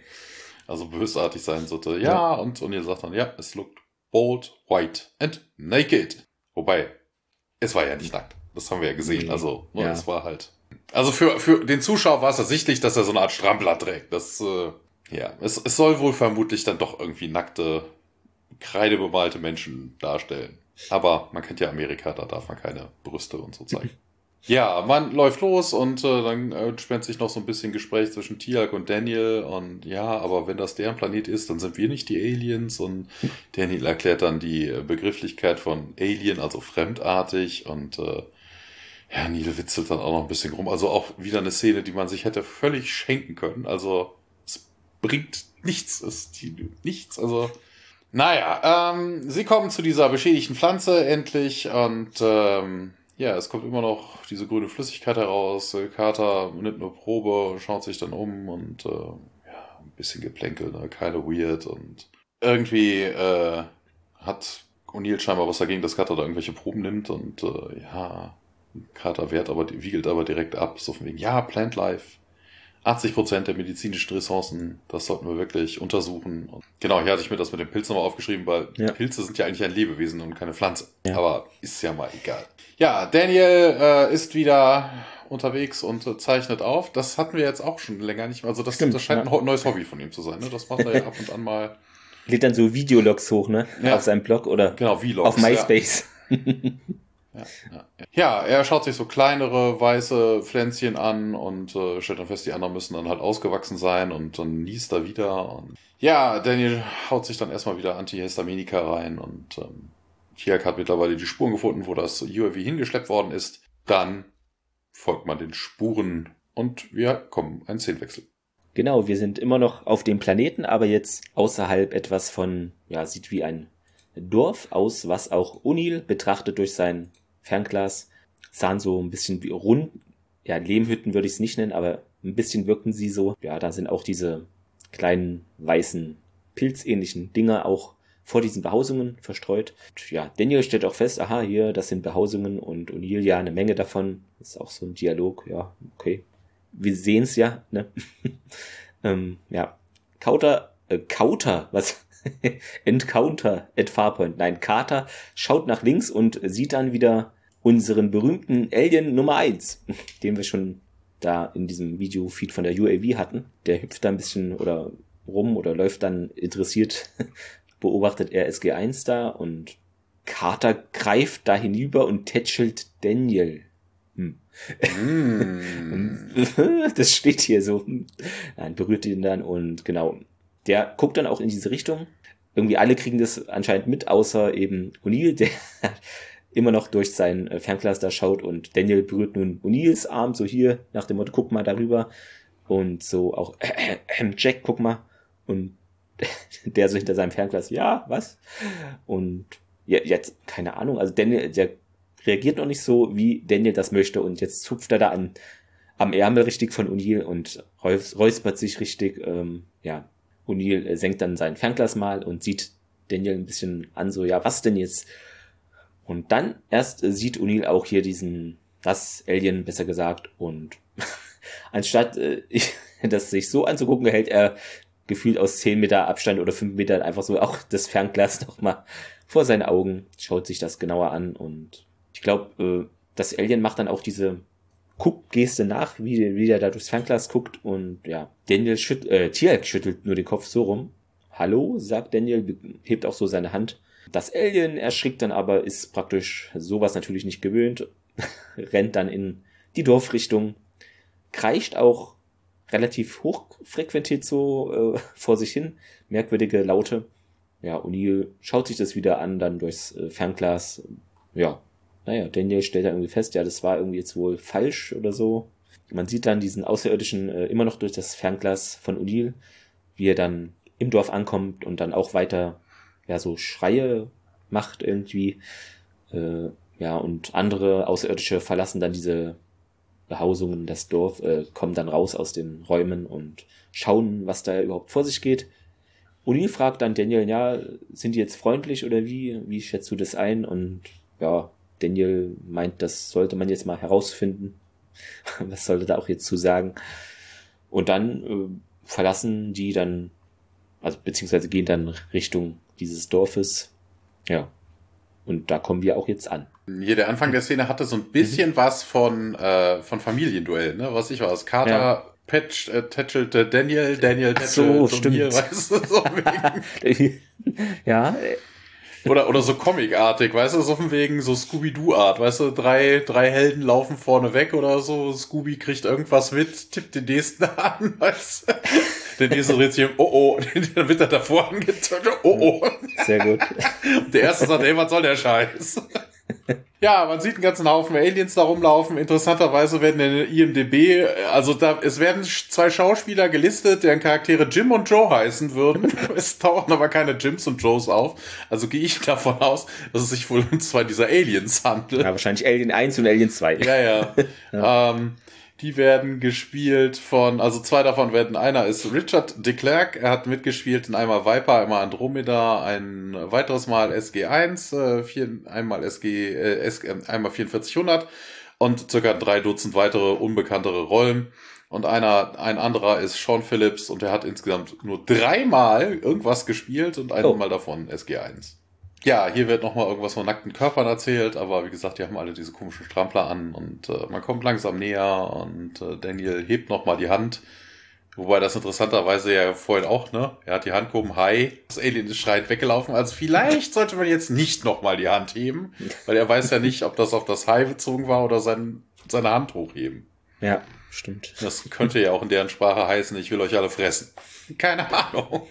also bösartig sein sollte. Ja, ja. und, und ihr sagt dann, ja, es looked bold, white and naked. Wobei, es war ja nicht nackt. Das haben wir ja gesehen. Also, ne, ja. Es war halt. Also für, für den Zuschauer war es ersichtlich, dass er so eine Art Strampler trägt. Das, äh, ja, es, es soll wohl vermutlich dann doch irgendwie nackte, kreidebemalte Menschen darstellen. Aber man kennt ja Amerika, da darf man keine Brüste und so zeigen. Ja, man läuft los und äh, dann äh, spendet sich noch so ein bisschen Gespräch zwischen Tiak und Daniel und ja, aber wenn das deren Planet ist, dann sind wir nicht die Aliens und Daniel erklärt dann die Begrifflichkeit von Alien, also fremdartig und äh, ja, Neil witzelt dann auch noch ein bisschen rum, also auch wieder eine Szene, die man sich hätte völlig schenken können, also es bringt nichts, es dient nichts, also naja, ähm, sie kommen zu dieser beschädigten Pflanze endlich und ähm, ja, es kommt immer noch diese grüne Flüssigkeit heraus. Carter nimmt eine Probe, schaut sich dann um und äh, ja, ein bisschen Geplänkel, ne? Keine weird und irgendwie äh, hat O'Neill scheinbar was dagegen, dass Carter da irgendwelche Proben nimmt und äh, ja, Carter wehrt aber, wiegelt aber direkt ab, so von wegen, ja, Plant Life, achtzig Prozent der medizinischen Ressourcen, das sollten wir wirklich untersuchen. Und genau, hier hatte ich mir das mit den Pilzen nochmal aufgeschrieben, weil ja. Pilze sind ja eigentlich ein Lebewesen und keine Pflanze. Ja. Aber ist ja mal egal. Ja, Daniel äh, ist wieder unterwegs und äh, zeichnet auf. Das hatten wir jetzt auch schon länger nicht mehr. Also das, das scheint ja. ein neues Hobby von ihm zu sein. Ne? Das macht er ja ab und an mal. Lädt dann so Videologs hoch, ne? Ja. Auf seinem Blog oder genau, Vlogs, auf MySpace. Ja. Ja, ja, ja. ja, er schaut sich so kleinere weiße Pflänzchen an und äh, stellt dann fest, die anderen müssen dann halt ausgewachsen sein und dann niest er wieder. Und ja, Daniel haut sich dann erstmal wieder Antihistaminika rein und ähm, Tiak hat mittlerweile die Spuren gefunden, wo das U A V hingeschleppt worden ist. Dann folgt man den Spuren und wir kommen einen Szenenwechsel. Genau, wir sind immer noch auf dem Planeten, aber jetzt außerhalb etwas von, ja, sieht wie ein Dorf aus, was auch O'Neill betrachtet durch sein Fernglas, sahen so ein bisschen wie rund, ja, Lehmhütten würde ich es nicht nennen, aber ein bisschen wirkten sie so. Ja, da sind auch diese kleinen, weißen, pilzähnlichen Dinger auch vor diesen Behausungen verstreut. Und ja, Daniel stellt auch fest, aha, hier, das sind Behausungen und O'Neill, ja, eine Menge davon. Das ist auch so ein Dialog, ja, okay. Wir sehen es ja, ne? ähm, ja, Kauter, äh, Kauter, was? Encounter at Farpoint. Nein, Carter schaut nach links und sieht dann wieder unseren berühmten Alien Nummer eins, den wir schon da in diesem Video-Feed von der U A V hatten. Der hüpft da ein bisschen oder rum oder läuft dann interessiert, beobachtet er S G eins da und Carter greift da hinüber und tätschelt Daniel. Hm. Mm. Das steht hier so. Nein, berührt ihn dann und genau. Der guckt dann auch in diese Richtung. Irgendwie alle kriegen das anscheinend mit, außer eben O'Neill, der immer noch durch sein Fernglas da schaut und Daniel berührt nun O'Neills Arm, so hier nach dem Motto, guck mal darüber und so auch äh, äh, Jack, guck mal Und der so hinter seinem Fernglas, ja, was? Und ja, jetzt, keine Ahnung, also Daniel, der reagiert noch nicht so, wie Daniel das möchte und jetzt zupft er da an, am Ärmel richtig von O'Neill und räuspert sich richtig, ähm, ja, O'Neill äh, senkt dann sein Fernglas mal und sieht Daniel ein bisschen an, so, ja, was denn jetzt? Und dann erst äh, sieht O'Neill auch hier diesen, das Alien, besser gesagt, und anstatt äh, das sich so anzugucken, hält er gefühlt aus zehn Meter Abstand oder fünf Metern einfach so auch das Fernglas nochmal vor seinen Augen, schaut sich das genauer an und ich glaube, äh, das Alien macht dann auch diese Guckgeste nach, wie, wie der da durchs Fernglas guckt und ja, Daniel schüttelt, äh, Tialk schüttelt nur den Kopf so rum. Hallo, sagt Daniel, hebt auch so seine Hand. Das Alien erschrickt dann aber, ist praktisch sowas natürlich nicht gewöhnt, rennt dann in die Dorfrichtung, kreischt auch relativ hochfrequentiert so äh, vor sich hin, merkwürdige Laute. Ja, O'Neill schaut sich das wieder an, dann durchs äh, Fernglas. Ja, naja, Daniel stellt da irgendwie fest, ja, das war irgendwie jetzt wohl falsch oder so. Man sieht dann diesen Außerirdischen äh, immer noch durch das Fernglas von O'Neill, wie er dann im Dorf ankommt und dann auch weiter, ja, so Schreie macht irgendwie. Äh, ja, und andere Außerirdische verlassen dann diese Behausungen, das Dorf, äh, kommen dann raus aus den Räumen und schauen, was da überhaupt vor sich geht. O'Neill fragt dann Daniel, ja, sind die jetzt freundlich oder wie? Wie schätzt du das ein? Und ja, Daniel meint, das sollte man jetzt mal herausfinden. Was sollte da auch jetzt zu sagen? Und dann äh, verlassen die dann, also beziehungsweise gehen dann Richtung dieses Dorfes. Ja, und da kommen wir auch jetzt an. Hier, der Anfang der Szene hatte so ein bisschen mhm. was von, äh, von Familienduell, ne? Was ich weiß. Carter ja. patcht, äh, tätschelte Daniel, Daniel tätschelte so, stimmt. Mir, weißt du, so wegen. Ja. Oder, oder so comicartig, weißt du, so von wegen so Scooby-Doo-Art, weißt du, drei, drei Helden laufen vorne weg oder so, Scooby kriegt irgendwas mit, tippt den nächsten an, weißt du. Der nächste dreht sich, oh oh, dann wird er davor angetötet, oh oh. Sehr gut. Und der erste sagt, ey, was soll der Scheiß? Ja, man sieht einen ganzen Haufen Aliens da rumlaufen. Interessanterweise werden in der I M D B, also da, es werden zwei Schauspieler gelistet, deren Charaktere Jim und Joe heißen würden. Es tauchen aber keine Jims und Joes auf. Also gehe ich davon aus, dass es sich wohl um zwei dieser Aliens handelt. Ja, wahrscheinlich Alien eins und Alien zwei. Ja, ja. ja. Ähm, die werden gespielt von, also zwei davon werden, einer ist Richard de Klerk, er hat mitgespielt in einmal Viper, einmal Andromeda, ein weiteres Mal S G eins, äh, vier, einmal S G, äh, S, äh, einmal vierundvierzig hundert und circa drei Dutzend weitere unbekanntere Rollen. Und einer, ein anderer ist Sean Phillips und er hat insgesamt nur dreimal irgendwas gespielt und einmal oh. davon S G eins. Ja, hier wird nochmal irgendwas von nackten Körpern erzählt, aber wie gesagt, die haben alle diese komischen Strampler an und äh, man kommt langsam näher und äh, Daniel hebt nochmal die Hand, wobei das interessanterweise ja vorhin auch, ne, er hat die Hand gehoben, hi, das Alien ist schreiend weggelaufen, also vielleicht sollte man jetzt nicht nochmal die Hand heben, weil er weiß ja nicht, ob das auf das Hi bezogen war oder sein, seine Hand hochheben. Ja, stimmt. Das könnte ja auch in deren Sprache heißen, ich will euch alle fressen. Keine Ahnung.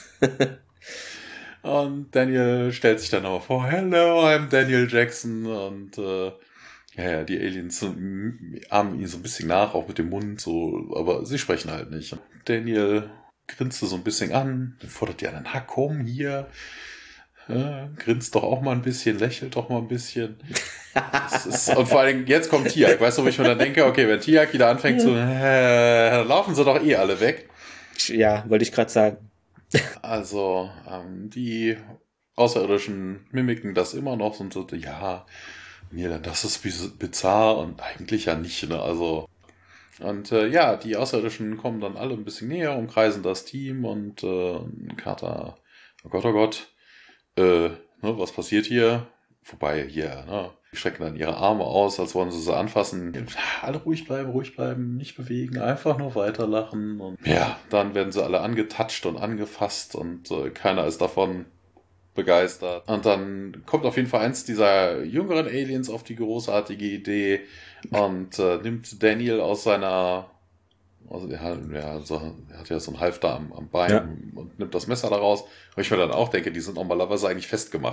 Und Daniel stellt sich dann aber vor, hello, I'm Daniel Jackson. Und äh, ja, ja, die Aliens ahmen ihn so ein bisschen nach, auch mit dem Mund, so, aber sie sprechen halt nicht. Daniel grinst so ein bisschen an, fordert die anderen, ha, komm hier. Ja, grinst doch auch mal ein bisschen, lächelt doch mal ein bisschen. Das ist, und vor allen Dingen, jetzt kommt Tialk. Weißt du, wo ich mir dann denke, okay, wenn Tialk wieder anfängt zu, äh, dann laufen sie doch eh alle weg. Ja, wollte ich gerade sagen. Also, ähm, die Außerirdischen mimiken das immer noch und so, ja, nee, das ist bizarr und eigentlich ja nicht, ne, also, und äh, ja, die Außerirdischen kommen dann alle ein bisschen näher, umkreisen das Team und äh, Carter, oh Gott, oh Gott, äh, ne, was passiert hier? Wobei, hier, ne, die strecken dann ihre Arme aus, als wollen sie sie anfassen. Alle ruhig bleiben, ruhig bleiben, nicht bewegen, einfach nur weiterlachen. Und ja, dann werden sie alle angetatscht und angefasst und äh, keiner ist davon begeistert. Und dann kommt auf jeden Fall eins dieser jüngeren Aliens auf die großartige Idee und äh, nimmt Daniel aus seiner, also der hat ja, so, der hat ja so einen Halfter am, am Bein ja. und nimmt das Messer da raus. Und ich mir dann auch denke, die sind normalerweise eigentlich festgemacht.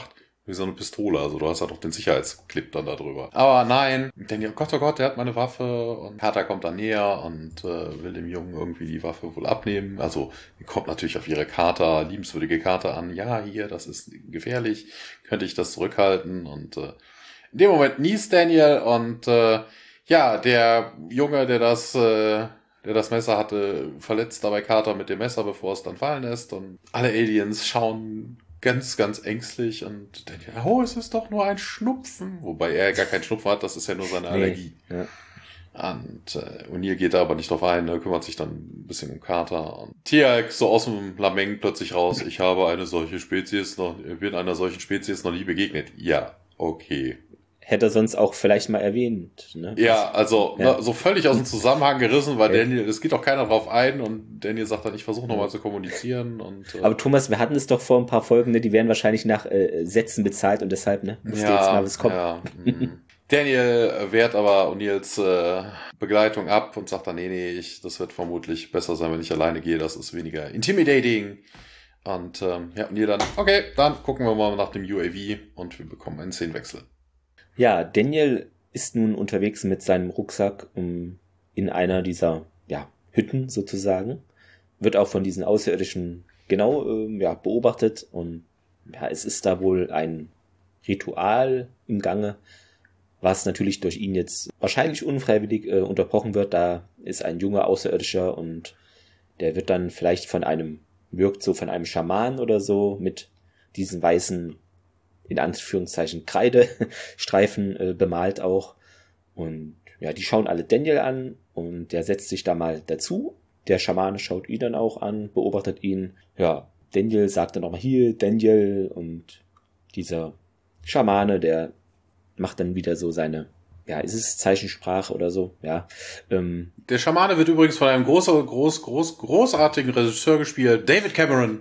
wie so eine Pistole. Also du hast halt auch den Sicherheitsclip dann da drüber. Aber nein, Daniel, oh Gott, oh Gott, der hat meine Waffe. Und Carter kommt dann näher und äh, will dem Jungen irgendwie die Waffe wohl abnehmen. Also die kommt natürlich auf ihre Carter, liebenswürdige Carter an. Ja, hier, das ist gefährlich. Könnte ich das zurückhalten? Und äh, in dem Moment niest Daniel und äh, ja, der Junge, der das... Äh, der das Messer hatte, verletzt dabei Carter mit dem Messer, bevor es dann fallen lässt. Und alle Aliens schauen ganz, ganz ängstlich und denken, oh, es ist doch nur ein Schnupfen. Wobei er gar keinen Schnupfen hat, das ist ja nur seine Allergie. Nee, ja. Und äh, O'Neill geht da aber nicht drauf ein, er kümmert sich dann ein bisschen um Carter. Und Tialk so aus dem Lameng plötzlich raus, ich habe eine solche Spezies noch, bin einer solchen Spezies noch nie begegnet. Ja, okay. Hätte er sonst auch vielleicht mal erwähnt. Ne? Ja, also ja. Ne, so völlig aus dem Zusammenhang gerissen, weil ja. Daniel, es geht auch keiner drauf ein und Daniel sagt dann, ich versuche nochmal zu kommunizieren. Und, äh aber Thomas, wir hatten es doch vor ein paar Folgen, ne, die werden wahrscheinlich nach äh, Sätzen bezahlt und deshalb ne, musste ja, jetzt mal was kommen. Ja, Daniel wehrt aber O'Neills äh, Begleitung ab und sagt dann, nee, nee, ich, das wird vermutlich besser sein, wenn ich alleine gehe, das ist weniger intimidating. Und ähm, ja, O'Neill dann, okay, dann gucken wir mal nach dem U A V und wir bekommen einen Szenenwechsel. Ja, Daniel ist nun unterwegs mit seinem Rucksack um, in einer dieser ja, Hütten sozusagen. Wird auch von diesen Außerirdischen genau äh, ja, beobachtet. Und ja, es ist da wohl ein Ritual im Gange, was natürlich durch ihn jetzt wahrscheinlich unfreiwillig äh, unterbrochen wird. Da ist ein junger Außerirdischer und der wird dann vielleicht von einem, wirkt so von einem Schaman oder so mit diesen weißen in Anführungszeichen Kreidestreifen äh, bemalt auch. Und ja, die schauen alle Daniel an und der setzt sich da mal dazu. Der Schamane schaut ihn dann auch an, beobachtet ihn. Ja, Daniel sagt dann nochmal hier, Daniel, und dieser Schamane, der macht dann wieder so seine, ja, ist es Zeichensprache oder so, ja. Ähm, der Schamane wird übrigens von einem großen, groß, groß, großartigen Regisseur gespielt, David Cameron.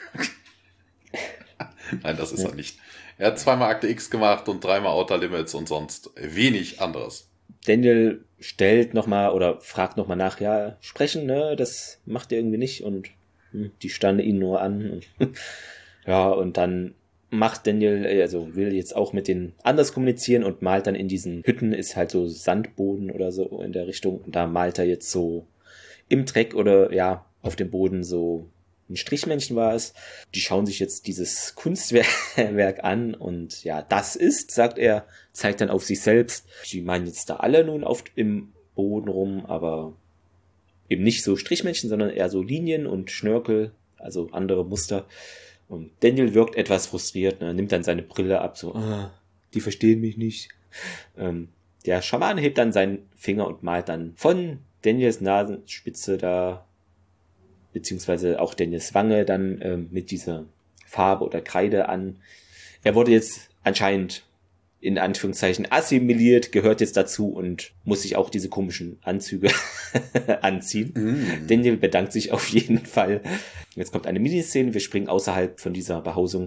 Nein, das ist ja. er nicht. Er hat zweimal Akte X gemacht und dreimal Outer Limits und sonst wenig anderes. Daniel stellt nochmal oder fragt nochmal nach, ja, sprechen, ne, das macht er irgendwie nicht und hm, die standen ihn nur an. Und, ja, und dann macht Daniel, also will jetzt auch mit denen anders kommunizieren und malt dann in diesen Hütten, ist halt so Sandboden oder so in der Richtung. Und da malt er jetzt so im Dreck oder ja, auf dem Boden so ein Strichmännchen war es. Die schauen sich jetzt dieses Kunstwerk an und ja, das ist, sagt er, zeigt dann auf sich selbst. Die meinen jetzt da alle nun oft im Boden rum, aber eben nicht so Strichmännchen, sondern eher so Linien und Schnörkel, also andere Muster. Und Daniel wirkt etwas frustriert, ne, nimmt dann seine Brille ab, so, ah, die verstehen mich nicht. Ähm, der Schaman hebt dann seinen Finger und malt dann von Daniels Nasenspitze da beziehungsweise auch Daniels Wange dann ähm, mit dieser Farbe oder Kreide an. Er wurde jetzt anscheinend in Anführungszeichen assimiliert, gehört jetzt dazu und muss sich auch diese komischen Anzüge anziehen. Mm. Daniel bedankt sich auf jeden Fall. Jetzt kommt eine Miniszene, wir springen außerhalb von dieser Behausung,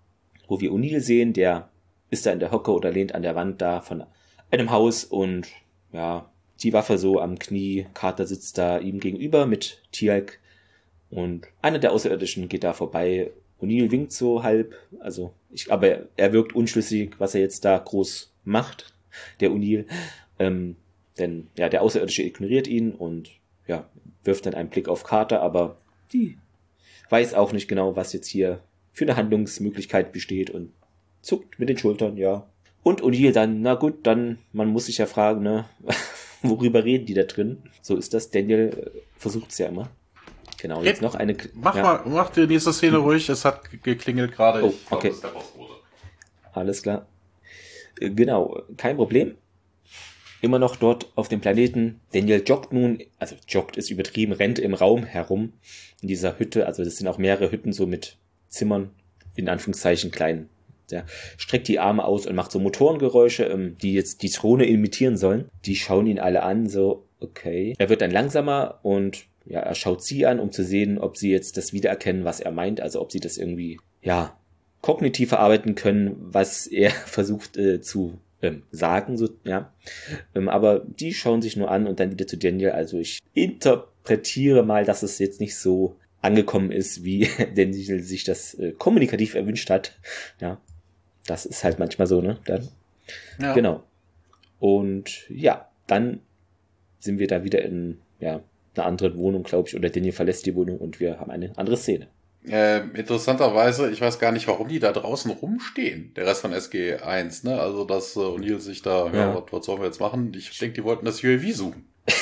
wo wir O'Neill sehen, der ist da in der Hocke oder lehnt an der Wand da von einem Haus und ja, die Waffe so am Knie, Carter sitzt da ihm gegenüber mit Tialk. Und einer der Außerirdischen geht da vorbei. O'Neill winkt so halb, also ich, aber er wirkt unschlüssig, was er jetzt da groß macht, der O'Neill. Ähm, denn ja, der Außerirdische ignoriert ihn und ja, wirft dann einen Blick auf Carter, aber die weiß auch nicht genau, was jetzt hier für eine Handlungsmöglichkeit besteht und zuckt mit den Schultern, ja. Und O'Neill dann, na gut, dann, man muss sich ja fragen, ne, worüber reden die da drin? So ist das, Daniel versucht es ja immer. Genau, jetzt noch eine... Mach ja. mal, mach dir diese Szene ruhig, es hat geklingelt gerade. Oh, ich glaub, okay. Das ist der Postbote. Alles klar. Genau, kein Problem. Immer noch dort auf dem Planeten. Daniel joggt nun, also joggt ist übertrieben, rennt im Raum herum, in dieser Hütte, also das sind auch mehrere Hütten so mit Zimmern, in Anführungszeichen klein. Der streckt die Arme aus und macht so Motorengeräusche, die jetzt die Drohne imitieren sollen. Die schauen ihn alle an, so, okay. Er wird dann langsamer und ja, er schaut sie an, um zu sehen, ob sie jetzt das wiedererkennen, was er meint, also ob sie das irgendwie, ja, kognitiv verarbeiten können, was er versucht äh, zu ähm, sagen, so, ja. Ähm, aber die schauen sich nur an und dann wieder zu Daniel, also ich interpretiere mal, dass es jetzt nicht so angekommen ist, wie Daniel sich das äh, kommunikativ erwünscht hat, ja. das ist halt manchmal so, ne? Dann, Ja. Genau. Und ja, dann sind wir da wieder in ja, einer anderen Wohnung, glaube ich, oder Daniel verlässt die Wohnung und wir haben eine andere Szene. Ähm, interessanterweise, ich weiß gar nicht, warum die da draußen rumstehen, der Rest von S G eins, ne? Also, dass äh, O'Neill sich da, ja, Ja. was, was sollen wir jetzt machen? Ich denke, die wollten das U A V suchen.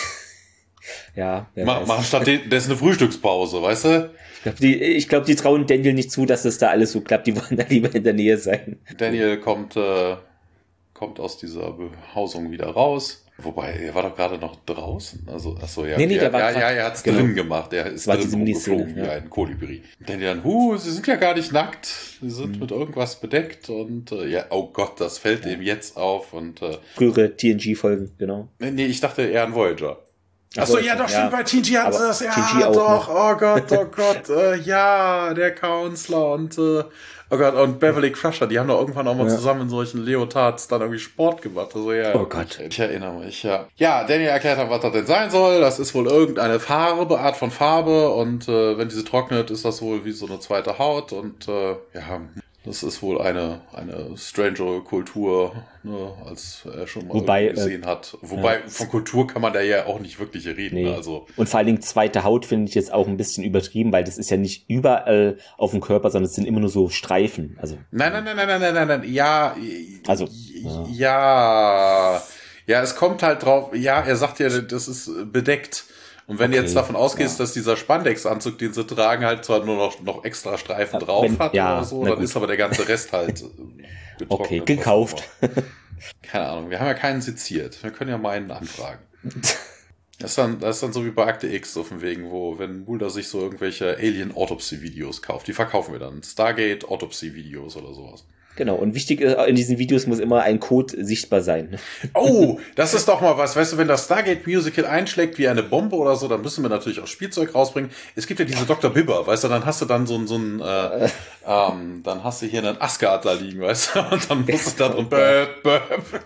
Ja, wer Ma weiß. machen stattdessen eine Frühstückspause, weißt du? Ich glaube, die, ich glaub, die trauen Daniel nicht zu, dass das da alles so klappt. Die wollen da lieber in der Nähe sein. Daniel kommt, äh, kommt aus dieser Behausung wieder raus. Wobei, er war doch gerade noch draußen. Also, achso, ja. Nee, nee, ja, der war ja, grad- ja, er hat's genau. drin gemacht. Er ist war drin diese Miniszene, rumgeflogen wie ja. ein Kolibri. Daniel dann, huh, sie sind ja gar nicht nackt. Sie sind Mhm. mit irgendwas bedeckt und, äh, ja, oh Gott, das fällt ihm jetzt auf und, äh, Frühere T N G-Folgen, genau. nee, ich dachte eher an Voyager. Ach Achso, so, ja, doch, ja. stimmt, bei T N G hatten Aber sie das, ja, T N G auch, doch, ne? oh Gott, oh Gott, äh, ja, der Counselor und, äh, oh Gott, und Beverly Crusher, die haben doch irgendwann auch mal Ja. zusammen in solchen Leotards dann irgendwie Sport gemacht, also ja. Oh Gott. Ich, ich erinnere mich, ja. Ja, Daniel erklärt dann, was das denn sein soll, das ist wohl irgendeine Farbe, Art von Farbe und, äh, wenn diese trocknet, ist das wohl wie so eine zweite Haut und, äh, ja, das ist wohl eine, eine stranger Kultur, ne, als er schon mal Wobei, irgendwie gesehen hat. Wobei, ja. von Kultur kann man da ja auch nicht wirklich reden. Nee. Ne? Also, Und vor allen Dingen zweite Haut finde ich jetzt auch ein bisschen übertrieben, weil das ist ja nicht überall auf dem Körper, sondern es sind immer nur so Streifen. Also nein, nein, nein, nein, nein, nein, nein, nein, ja, Also, ja, ja, ja, es kommt halt drauf, ja, er sagt ja, das ist bedeckt. Und wenn du Okay, jetzt davon ausgehst, ja. dass dieser Spandex-Anzug, den sie tragen, halt zwar nur noch, noch extra Streifen Ja, drauf wenn- hat ja, oder so, na dann gut. ist aber der ganze Rest halt äh, getrocknet. Okay, was auch gekauft. immer. Keine Ahnung, wir haben ja keinen seziert. Wir können ja mal einen anfragen. Das ist dann, das ist dann so wie bei Akte X, so von wegen, wo, wenn Mulder sich so irgendwelche Alien-Autopsy-Videos kauft, die verkaufen wir dann. Stargate-Autopsy-Videos oder sowas. Genau, und wichtig ist, in diesen Videos muss immer ein Code sichtbar sein. Oh, das ist doch mal was. Weißt du, wenn das Stargate-Musical einschlägt wie eine Bombe oder so, dann müssen wir natürlich auch Spielzeug rausbringen. Es gibt ja diese Doktor Bibber, weißt du, dann hast du dann so ein, so ein äh, ähm, dann hast du hier einen Asgard da liegen, weißt du, und dann musst du da drin böp, böp.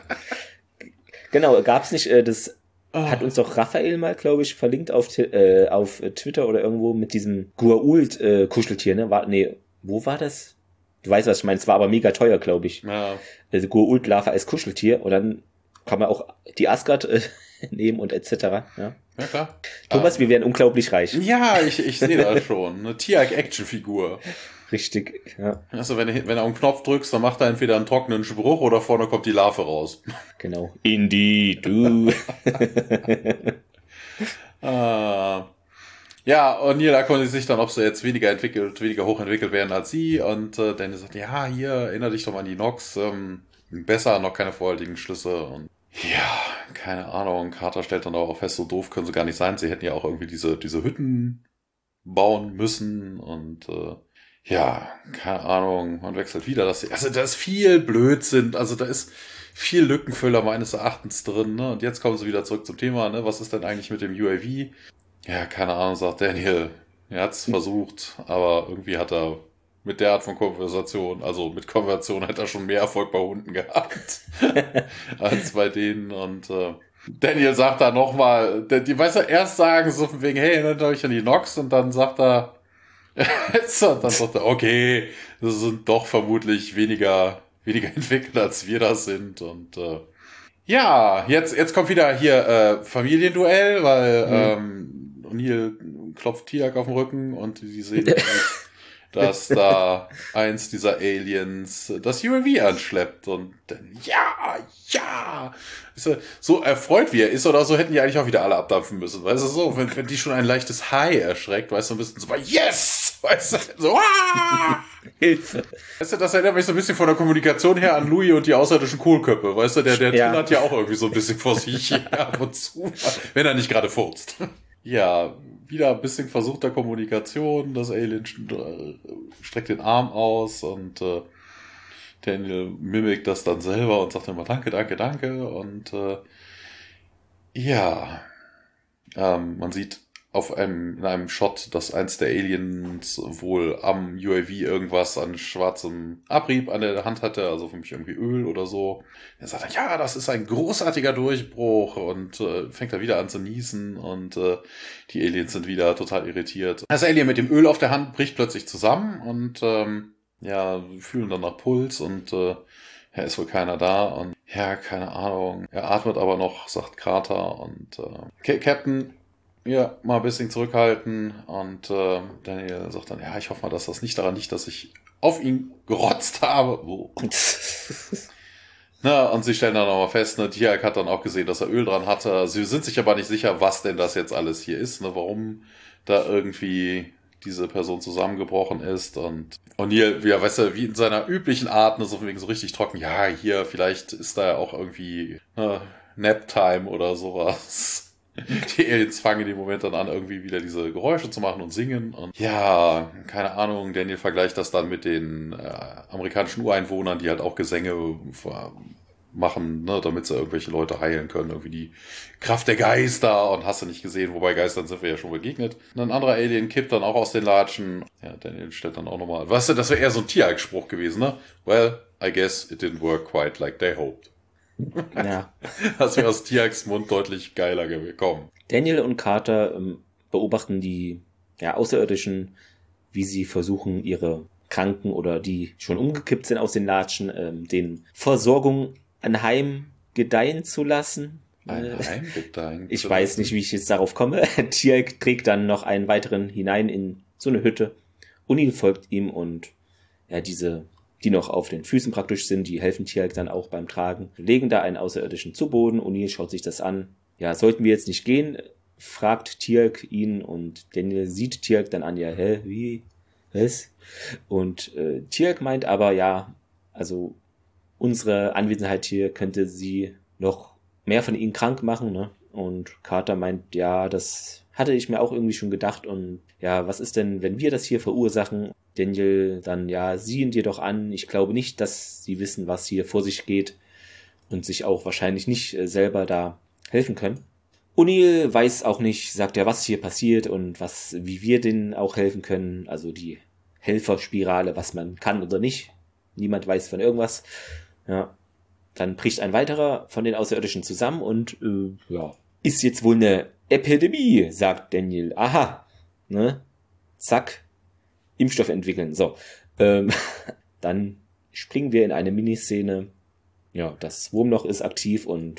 Genau, gab's nicht, äh, das Ah. hat uns doch Raphael mal, glaube ich, verlinkt auf, Ti- äh, auf Twitter oder irgendwo mit diesem Gua'uld-Kuscheltier, ne? War, nee, wo war das? Du weißt, was ich meine, es war aber mega teuer, glaube ich. Ja. Also Gua'uld-Larva als Kuscheltier und dann kann man auch die Asgard äh, nehmen und et cetera. Ja. Ja, klar. Thomas, Ah. wir wären unglaublich reich. Ja, ich, ich sehe das schon. Eine Tierhack-Action-Figur. Richtig, ja, Also, wenn, du- wenn du auf den Knopf drückst, dann macht er entweder einen trockenen Spruch oder vorne kommt die Larve raus. genau. Indie, du. Ah. Ja, und Neil erkundigt sich dann, ob sie jetzt weniger entwickelt, weniger hochentwickelt werden als sie. Und äh, Daniel sagt, ja, hier, erinnere dich doch mal an die Nox. Ähm, besser, noch keine vorherigen Schlüsse. Und ja, keine Ahnung. Carter stellt dann auch fest, so doof können sie gar nicht sein. Sie hätten ja auch irgendwie diese, diese Hütten bauen müssen. Und äh, ja, keine Ahnung. Man wechselt wieder. Dass sie, also da ist viel Blödsinn. Also da ist viel Lückenfüller meines Erachtens drin. Ne? Und jetzt kommen sie wieder zurück zum Thema. Ne? Was ist denn eigentlich mit dem U A V? Ja, keine Ahnung, sagt Daniel. Er hat's versucht, aber irgendwie hat er mit der Art von Konversation, also mit Konversation, hat er schon mehr Erfolg bei Hunden gehabt als bei denen. Und äh, Daniel sagt da nochmal, die weißt du, erst sagen so von wegen, hey, erinnert euch an die Nox, und dann sagt er, und dann sagt er, okay, das sind doch vermutlich weniger, weniger entwickelt, als wir das sind. Und äh, ja, jetzt, jetzt kommt wieder hier äh, Familienduell, weil ähm, O'Neill klopft Tiak auf den Rücken und die sehen nicht, dass da eins dieser Aliens das U A V anschleppt und dann, ja, ja. Ist er, so erfreut wie er ist oder so, hätten die eigentlich auch wieder alle abdampfen müssen. Weißt du, so, wenn, wenn die schon ein leichtes High erschreckt, weißt du, ein bisschen so, yes! Weißt du, so, ah! Hilfe. Weißt du, das erinnert mich so ein bisschen von der Kommunikation her an Louis und die außerirdischen Kohlköpfe. Weißt du, der, der Ja. trillert ja auch irgendwie so ein bisschen vor sich ab und zu, wenn er nicht gerade furzt. Ja, wieder ein bisschen versuchter Kommunikation. Das Alien streckt den Arm aus und äh, Daniel mimikt das dann selber und sagt immer danke, danke, danke. Und äh, ja, ähm, man sieht auf einem, in einem Shot, dass eins der Aliens wohl am U A V irgendwas an schwarzem Abrieb an der Hand hatte, also für mich irgendwie Öl oder so. Er sagt dann, ja, das ist ein großartiger Durchbruch und äh, fängt da wieder an zu niesen und äh, die Aliens sind wieder total irritiert. Das Alien mit dem Öl auf der Hand bricht plötzlich zusammen und ähm, ja, fühlen dann nach Puls und äh, ja, ist wohl keiner da und ja, keine Ahnung. Er atmet aber noch, sagt Carter und äh, Captain, ja, mal ein bisschen zurückhalten und äh, Daniel sagt dann, ja, ich hoffe mal, dass das nicht daran liegt, dass ich auf ihn gerotzt habe. Oh. Na, und sie stellen dann nochmal fest, ne, Tiag hat dann auch gesehen, dass er Öl dran hatte. Sie sind sich aber nicht sicher, was denn das jetzt alles hier ist, ne, warum da irgendwie diese Person zusammengebrochen ist und O'Neill, ja, weißt du, wie in seiner üblichen Art, ne, so wegen so richtig trocken, ja, hier, vielleicht ist da ja auch irgendwie ne, Nap-Time oder sowas. Die Aliens fangen in dem Moment dann an, irgendwie wieder diese Geräusche zu machen und singen. Und ja, keine Ahnung, Daniel vergleicht das dann mit den äh, amerikanischen Ureinwohnern, die halt auch Gesänge machen, ne, damit sie irgendwelche Leute heilen können. Irgendwie die Kraft der Geister und hast du nicht gesehen, wobei Geistern sind wir ja schon begegnet. Und ein anderer Alien kippt dann auch aus den Latschen. Ja, Daniel stellt dann auch nochmal, weißt du, das wäre eher so ein Tierspruch gewesen, ne? Well, I guess it didn't work quite like they hoped. Ja. Das wäre aus Tiaks Mund deutlich geiler gekommen. Daniel und Carter ähm, beobachten die ja, Außerirdischen, wie sie versuchen, ihre Kranken oder die schon umgekippt sind aus den Latschen, ähm, den Versorgung anheim gedeihen zu lassen. Anheim gedeihen? Ich weiß nicht, wie ich jetzt darauf komme. Tiag trägt dann noch einen weiteren hinein in so eine Hütte. O'Neill folgt ihm und ja, diese die noch auf den Füßen praktisch sind, die helfen Tiag dann auch beim Tragen, legen da einen Außerirdischen zu Boden. O'Neill schaut sich das an. Ja, sollten wir jetzt nicht gehen, fragt Tiag ihn und Daniel sieht Tiag dann an, ja, hä, wie, was? Und äh, Tiag meint aber, ja, also unsere Anwesenheit hier könnte sie noch mehr von ihnen krank machen, ne? Und Carter meint, ja, das hatte ich mir auch irgendwie schon gedacht und ja, was ist denn, wenn wir das hier verursachen? Daniel dann, ja, siehen dir doch an. Ich glaube nicht, dass sie wissen, was hier vor sich geht und sich auch wahrscheinlich nicht äh, selber da helfen können. O'Neill weiß auch nicht, sagt er, was hier passiert und was, wie wir denen auch helfen können. Also die Helferspirale, was man kann oder nicht. Niemand weiß von irgendwas. Ja, dann bricht ein weiterer von den Außerirdischen zusammen und äh, ja, ist jetzt wohl eine Epidemie, sagt Daniel. Aha, ne? Zack. Impfstoff entwickeln. So, ähm, dann springen wir in eine Miniszene. Ja, das Wurmloch ist aktiv und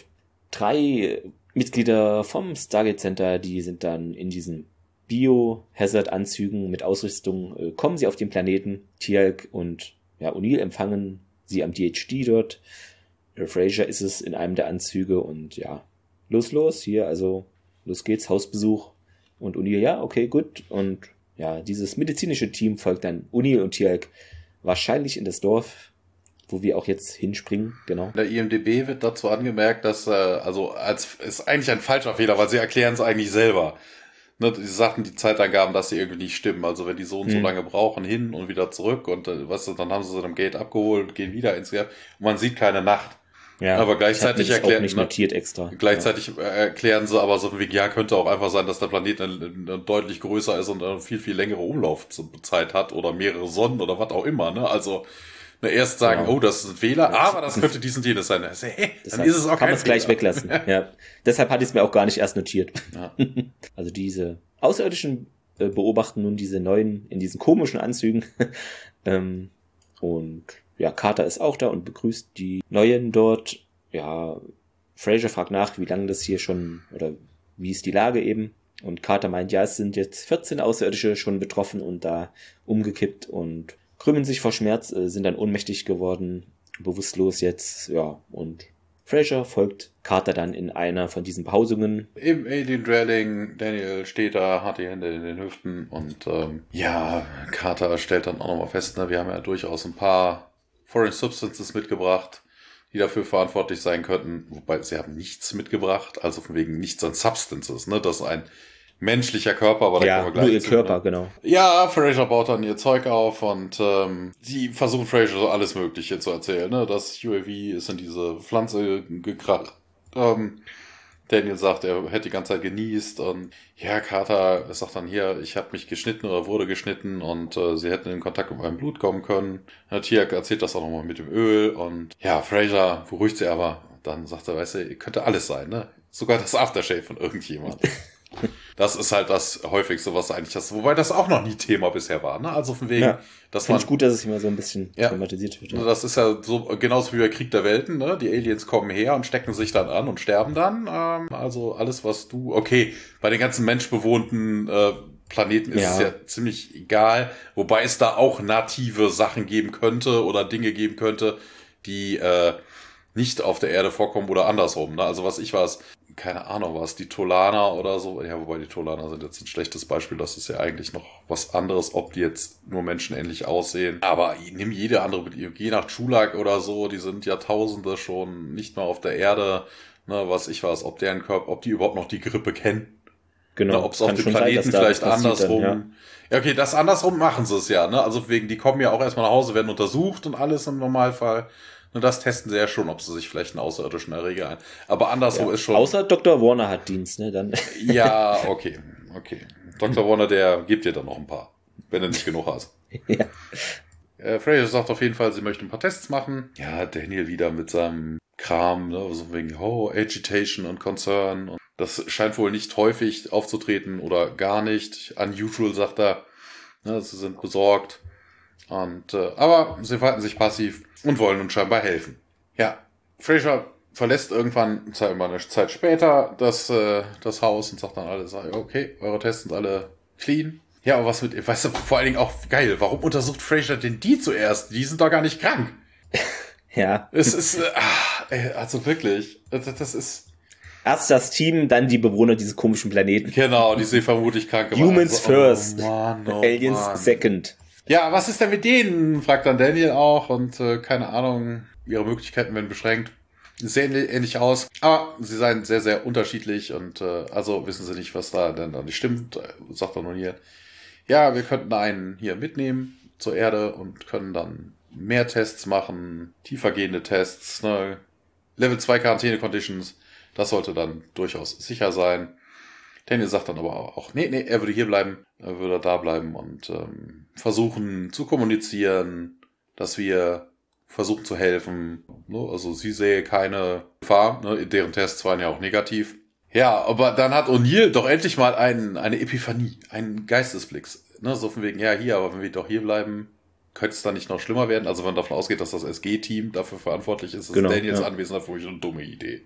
drei Mitglieder vom Stargate Center, die sind dann in diesen Bio-Hazard-Anzügen mit Ausrüstung, äh, kommen sie auf den Planeten. Tiag und ja, O'Neill empfangen sie am D H D dort. Äh, Fraser ist es in einem der Anzüge und ja, los, los, hier, also los geht's, Hausbesuch. Und O'Neill, ja, okay, gut. Und ja, dieses medizinische Team folgt dann O'Neill und Tiag wahrscheinlich in das Dorf, wo wir auch jetzt hinspringen, genau. In der I M D B wird dazu angemerkt, dass, äh, also, als, ist eigentlich ein falscher Fehler, weil sie erklären es eigentlich selber. Ne, sie sagten die Zeitangaben, dass sie irgendwie nicht stimmen. Also, wenn die so und so hm. lange brauchen, hin und wieder zurück und, äh, weißt du, dann haben sie sie am Gate abgeholt, gehen wieder ins Gate und man sieht keine Nacht. Ja, aber gleichzeitig erklären, nicht notiert extra. Gleichzeitig ja. erklären sie aber so wie, ja, könnte auch einfach sein, dass der Planet eine, eine deutlich größer ist und eine viel, viel längere Umlaufzeit hat oder mehrere Sonnen oder was auch immer, ne? Also, ne, erst sagen, genau. Oh, das ist ein Fehler, ja, aber das könnte dies und jenes sein. Also, hey, dann ist es auch kann kein Fehler. Gleich weglassen. Ja. Deshalb hatte ich es mir auch gar nicht erst notiert. Ja. Also diese Außerirdischen äh, beobachten nun diese neuen, in diesen komischen Anzügen. ähm, und ja, Carter ist auch da und begrüßt die Neuen dort. Ja, Fraser fragt nach, wie lange das hier schon, oder wie ist die Lage eben. Und Carter meint, ja, es sind jetzt vierzehn Außerirdische schon betroffen und da umgekippt und krümmen sich vor Schmerz, äh, sind dann ohnmächtig geworden, bewusstlos jetzt, ja. Und Fraser folgt Carter dann in einer von diesen Behausungen. Im Alien Dwelling, Daniel steht da, hat die Hände in den Hüften und ähm, ja, Carter stellt dann auch nochmal fest, ne, wir haben ja durchaus ein paar Foreign Substances mitgebracht, die dafür verantwortlich sein könnten, wobei sie haben nichts mitgebracht, also von wegen nichts an Substances, ne, das ist ein menschlicher Körper, aber da ja, kommen wir gleich nur ihr zu, Körper, ne? Genau. Ja, Fraser baut dann ihr Zeug auf und ähm, die versuchen Fraser so alles Mögliche zu erzählen, ne, das U A V ist in diese Pflanze gekracht. Ähm, Daniel sagt, er hätte die ganze Zeit genießt und ja, Carter sagt dann hier, ich habe mich geschnitten oder wurde geschnitten und äh, sie hätten in Kontakt mit meinem Blut kommen können. Ja, Tiag erzählt das auch nochmal mit dem Öl und ja, Fraser beruhigt sie aber. Dann sagt er, weißt du, könnte alles sein, ne? Sogar das Aftershave von irgendjemand. Das ist halt das häufigste, was eigentlich das, wobei das auch noch nie Thema bisher war, ne? Also von wegen, ja. dass man. Finde ich gut, dass es immer so ein bisschen ja, thematisiert wird. Ja. Das ist ja so genauso wie bei Krieg der Welten, ne? Die Aliens kommen her und stecken sich dann an und sterben dann. Ähm, also alles, was du. Okay, bei den ganzen menschbewohnten äh, Planeten ist ja. es ja ziemlich egal, wobei es da auch native Sachen geben könnte oder Dinge geben könnte, die äh, nicht auf der Erde vorkommen oder andersrum. Ne? Also was ich weiß, keine Ahnung, was die Tolaner oder so. Ja, wobei die Tolaner sind jetzt ein schlechtes Beispiel. Das ist ja eigentlich noch was anderes, ob die jetzt nur menschenähnlich aussehen. Aber nimm jede andere, je nach Chulak oder so, die sind Jahrtausende schon nicht mehr auf der Erde. Ne, was ich weiß, ob deren Körper, ob die überhaupt noch die Grippe kennen. Genau. Ne, ob es auf dem Planeten sein, vielleicht andersrum. Dann, ja. ja, okay, das andersrum machen sie es ja. Ne? Also wegen, die kommen ja auch erstmal nach Hause, werden untersucht und alles im Normalfall. Und das testen sie ja schon, ob sie sich vielleicht einen Außerirdischen erregen ein. Aber andersrum ja, ist schon. Außer Doktor Warner hat Dienst, ne? Dann. Ja, okay. Okay. Doktor Warner, der gibt dir dann noch ein paar, wenn du nicht genug hast. ja. Äh, Frasier sagt auf jeden Fall, sie möchte ein paar Tests machen. Ja, Daniel wieder mit seinem Kram, ne? So wegen oh, Agitation und Concern. Und das scheint wohl nicht häufig aufzutreten oder gar nicht. Unusual, sagt er. Ne, sie sind besorgt. Und äh, aber sie verhalten sich passiv und wollen uns scheinbar helfen. Ja, Frasier verlässt irgendwann eine Zeit später das, äh, das Haus und sagt dann alles, okay, eure Tests sind alle clean. Ja, aber was mit, weißt du, vor allen Dingen auch geil, warum untersucht Frasier denn die zuerst? Die sind doch gar nicht krank. Ja. Es ist, äh, ach, also wirklich, das, das ist... Erst das Team, dann die Bewohner dieses komischen Planeten. Genau, die sind vermutlich krank gemacht. Humans also, first, oh Mann, oh Aliens Mann. second. Ja, was ist denn mit denen? Fragt dann Daniel auch und äh, keine Ahnung, ihre Möglichkeiten werden beschränkt. Sie sehen ähnlich aus, aber sie seien sehr, sehr unterschiedlich und äh, also wissen sie nicht, was da denn da nicht stimmt. Sagt er nur hier, ja, wir könnten einen hier mitnehmen zur Erde und können dann mehr Tests machen, tiefergehende Tests, ne? Level zwei Quarantäne-Conditions, das sollte dann durchaus sicher sein. Daniel sagt dann aber auch, nee, nee, er würde hier bleiben, er würde da bleiben und ähm, versuchen zu kommunizieren, dass wir versuchen zu helfen. Ne? Also sie sehe keine Gefahr, ne? Deren Tests waren ja auch negativ. Ja, aber dann hat O'Neill doch endlich mal einen, eine Epiphanie, einen Geistesblick. Ne? So von wegen, ja hier, aber wenn wir doch hier bleiben, könnte es dann nicht noch schlimmer werden. Also wenn man davon ausgeht, dass das S G-Team dafür verantwortlich ist, ist genau, Daniels ja. Anwesenheit für mich eine dumme Idee.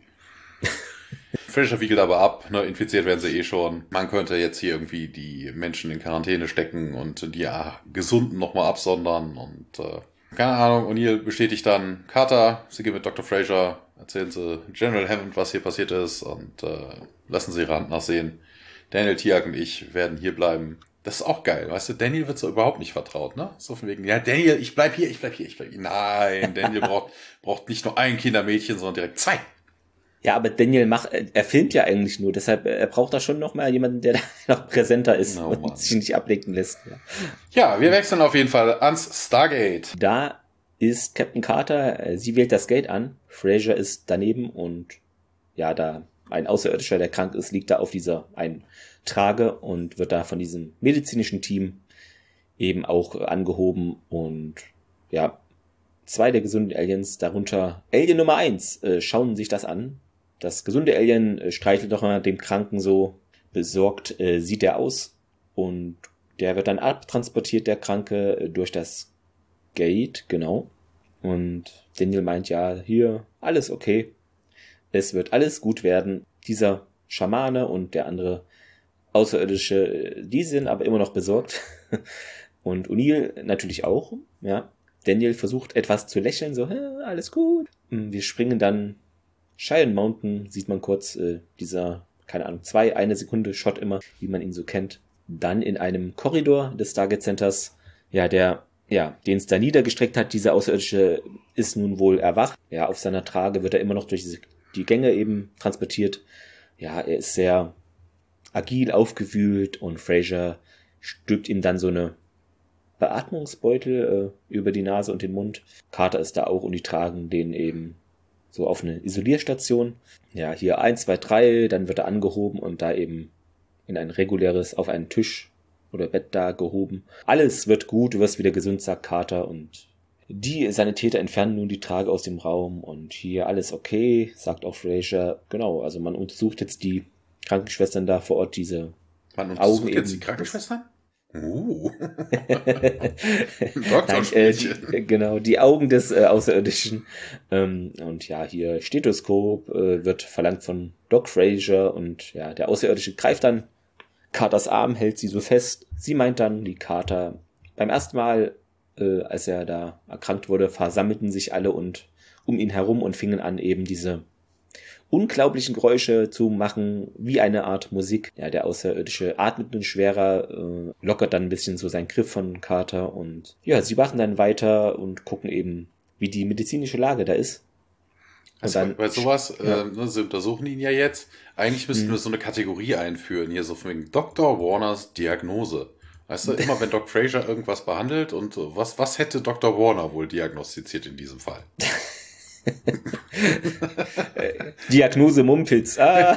Frasier wiegelt aber ab, ne, infiziert werden sie eh schon. Man könnte jetzt hier irgendwie die Menschen in Quarantäne stecken und die ja, Gesunden nochmal absondern und äh, keine Ahnung, O'Neill bestätigt dann Carter, sie geht mit Doktor Frasier, erzählen sie General Hammond, was hier passiert ist und äh, lassen sie ihre Hand nachsehen. Daniel, Tiag und ich werden hier bleiben. Das ist auch geil, weißt du, Daniel wird so überhaupt nicht vertraut, ne? So von wegen, ja, Daniel, ich bleib hier, ich bleib hier, ich bleib hier. Nein, Daniel braucht, braucht nicht nur ein Kindermädchen, sondern direkt zwei. Ja, aber Daniel macht, er filmt ja eigentlich nur, deshalb, er braucht da schon noch mal jemanden, der da noch präsenter ist oh, und sich nicht ablenken lässt. Ja. ja, wir wechseln auf jeden Fall ans Stargate. Da ist Captain Carter, sie wählt das Gate an, Frasier ist daneben und ja, da ein Außerirdischer, der krank ist, liegt da auf dieser einen Trage und wird da von diesem medizinischen Team eben auch angehoben und ja, zwei der gesunden Aliens, darunter Alien Nummer eins, äh, schauen sich das an. Das gesunde Alien äh, streichelt doch mal dem Kranken so besorgt, äh, sieht er aus und der wird dann abtransportiert, der Kranke, äh, durch das Gate, genau. Und Daniel meint ja, hier, alles okay. Es wird alles gut werden. Dieser Schamane und der andere Außerirdische, die sind aber immer noch besorgt. Und O'Neill natürlich auch, ja. Daniel versucht etwas zu lächeln, so, alles gut. Wir springen dann Cheyenne Mountain, sieht man kurz, äh, dieser, keine Ahnung, zwei, eine Sekunde Shot immer, wie man ihn so kennt. Dann in einem Korridor des Stargate Centers, ja, der, ja, den es da niedergestreckt hat, dieser Außerirdische ist nun wohl erwacht. Ja, auf seiner Trage wird er immer noch durch diese, die Gänge eben transportiert. Ja, er ist sehr agil aufgewühlt und Frasier stülpt ihm dann so eine Beatmungsbeutel äh, über die Nase und den Mund. Carter ist da auch und die tragen den eben so auf eine Isolierstation. Ja, hier eins, zwei, drei, dann wird er angehoben und da eben in ein reguläres, auf einen Tisch oder Bett da gehoben. Alles wird gut, du wirst wieder gesund, sagt Carter und die Sanitäter entfernen nun die Trage aus dem Raum und hier alles okay, sagt auch Frasier. Genau, also man untersucht jetzt die Krankenschwestern da vor Ort diese Man Augen untersucht jetzt die eben. Krankenschwestern? Uh. Nein, äh, die, genau, die Augen des äh, Außerirdischen. Ähm, und ja, hier Stethoskop äh, wird verlangt von Doc Fraser und ja, der Außerirdische greift dann Carters Arm, hält sie so fest. Sie meint dann, die Carter beim ersten Mal, äh, als er da erkrankt wurde, versammelten sich alle und um ihn herum und fingen an, eben diese unglaublichen Geräusche zu machen, wie eine Art Musik. Ja, der Außerirdische atmet nun schwerer, äh, lockert dann ein bisschen so seinen Griff von Carter und ja, sie wachen dann weiter und gucken eben, wie die medizinische Lage da ist. Und also dann, bei sowas, ja. äh, ne, sie untersuchen ihn ja jetzt. Eigentlich müssten Mhm. wir so eine Kategorie einführen, hier so von wegen Doktor Warners Diagnose. Weißt du, immer wenn Doc Fraser irgendwas behandelt und so, was, was hätte Doktor Warner wohl diagnostiziert in diesem Fall? Diagnose Mumpitz. Ah.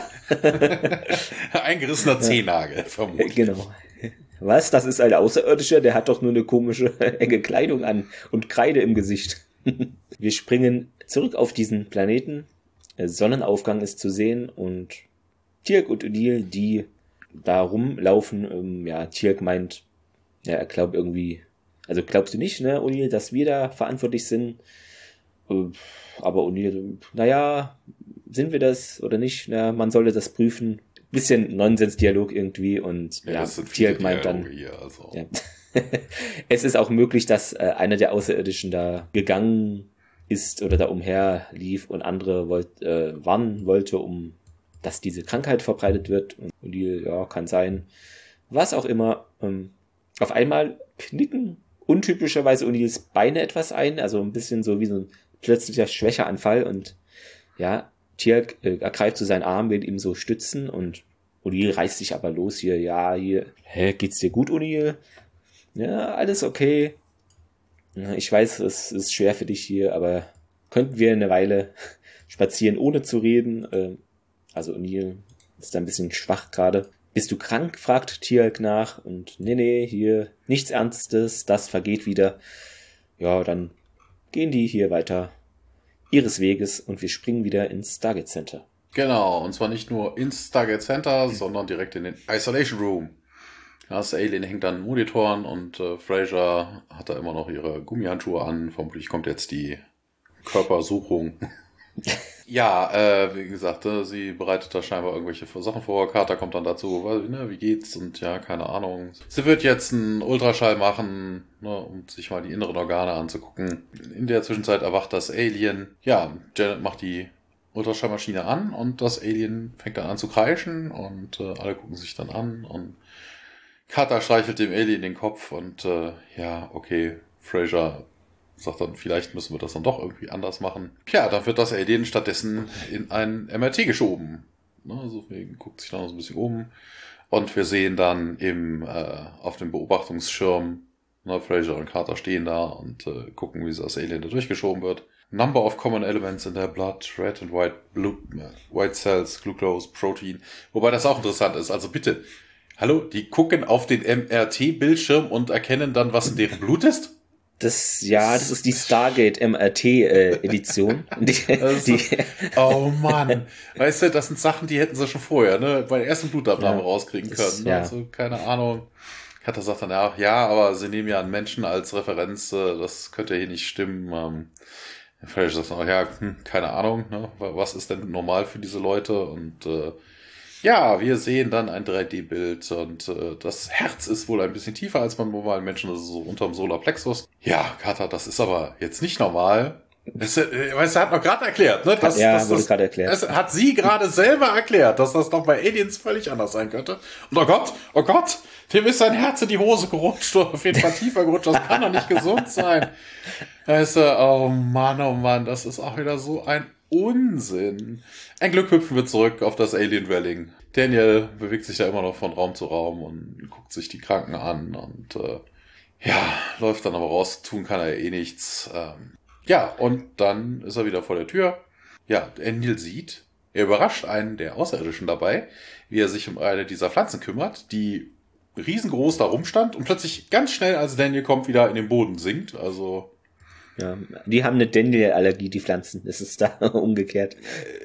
Eingerissener Zehennagel, vermutlich. Genau. Was? Das ist ein Außerirdischer? Der hat doch nur eine komische, enge Kleidung an und Kreide im Gesicht. Wir springen zurück auf diesen Planeten. Der Sonnenaufgang ist zu sehen und Teal'c und O'Neill, die da rumlaufen. Ähm, ja, Teal'c meint, ja, er glaubt irgendwie, also glaubst du nicht, ne, O'Neill, dass wir da verantwortlich sind? Äh, aber O'Neill, naja, sind wir das oder nicht? Na, man sollte das prüfen. Bisschen Nonsensdialog irgendwie und Ja, ja, das sind viele Teal'c meint dann, Dialoge hier, also. ja. Es ist auch möglich, dass äh, einer der Außerirdischen da gegangen ist oder da umherlief und andere wollt, äh, warnen wollte, um dass diese Krankheit verbreitet wird. Und die, ja, kann sein. Was auch immer. Ähm, auf einmal knicken untypischerweise O'Neills Beine etwas ein, also ein bisschen so wie so ein plötzlicher Schwächeanfall und ja, Teal'c äh, ergreift so seinen Arm, will ihm so stützen und O'Neill reißt sich aber los hier, ja, hier, hä, geht's dir gut, O'Neill? Ja, alles okay. Ich weiß, es ist schwer für dich hier, aber könnten wir eine Weile spazieren, ohne zu reden? Also O'Neill ist da ein bisschen schwach gerade. Bist du krank? Fragt Teal'c nach. Und nee, nee, hier nichts Ernstes, das vergeht wieder. Ja, dann gehen die hier weiter ihres Weges und wir springen wieder ins Stargate Center. Genau, und zwar nicht nur ins Stargate Center, sondern direkt in den Isolation Room. Das Alien hängt an Monitoren und äh, Fraser hat da immer noch ihre Gummihandschuhe an. Vermutlich kommt jetzt die Körpersuchung. Ja, äh, wie gesagt, äh, sie bereitet da scheinbar irgendwelche Sachen vor. Carter kommt dann dazu, weil, ne, wie geht's? Und ja, keine Ahnung. Sie wird jetzt einen Ultraschall machen, ne, um sich mal die inneren Organe anzugucken. In der Zwischenzeit erwacht das Alien. Ja, Janet macht die Ultraschallmaschine an und das Alien fängt dann an zu kreischen und äh, alle gucken sich dann an und Carter streichelt dem Alien den Kopf und äh, ja, okay, Fraser sagt dann, vielleicht müssen wir das dann doch irgendwie anders machen. Ja, dann wird das Alien stattdessen in ein M R T geschoben. Ne, also guckt sich dann noch so ein bisschen um und wir sehen dann im äh, auf dem Beobachtungsschirm, ne, Fraser und Carter stehen da und äh, gucken, wie das Alien da durchgeschoben wird. Number of common elements in their blood, red and white, blue, white cells, glucose, protein. Wobei das auch interessant ist. Also bitte, hallo, die gucken auf den M R T-Bildschirm und erkennen dann, was in deren Blut ist? Das, ja, das ist die Stargate M R T-Edition. Äh, die, also, die, oh Mann. Weißt du, das sind Sachen, die hätten sie schon vorher, ne, bei der ersten Blutabnahme ja, rauskriegen können. Das, ja. Also, keine Ahnung. Kater sagt dann ja, ja, aber sie nehmen ja einen Menschen als Referenz, das könnte hier nicht stimmen. Ähm, Vielleicht sagt man, ja, hm, keine Ahnung, ne, was ist denn normal für diese Leute? Und äh, ja, wir sehen dann ein drei D-Bild und äh, das Herz ist wohl ein bisschen tiefer als beim normalen Menschen, das ist so unterm Solarplexus. Ja, Kater, das ist aber jetzt nicht normal. Das, äh, weißt du, hat noch gerade erklärt, ne? Das, ja, das, wurde das, gerade erklärt. Das hat sie gerade selber erklärt, dass das doch bei Aliens völlig anders sein könnte. Und oh Gott, oh Gott, dem ist sein Herz in die Hose gerutscht oder auf jeden Fall tiefer gerutscht, das kann doch nicht gesund sein. Weißt du, oh Mann, oh Mann, das ist auch wieder so ein Unsinn. Ein Glück hüpfen wir zurück auf das Alien-Dwelling. Daniel bewegt sich da immer noch von Raum zu Raum und guckt sich die Kranken an und äh, ja, läuft dann aber raus, tun kann er eh nichts. Ähm, ja, und dann ist er wieder vor der Tür. Ja, Daniel sieht, er überrascht einen der Außerirdischen dabei, wie er sich um eine dieser Pflanzen kümmert, die riesengroß da rumstand und plötzlich ganz schnell, als Daniel kommt, wieder in den Boden sinkt. Also ja, die haben eine Daniel-Allergie, die Pflanzen. Das ist da umgekehrt.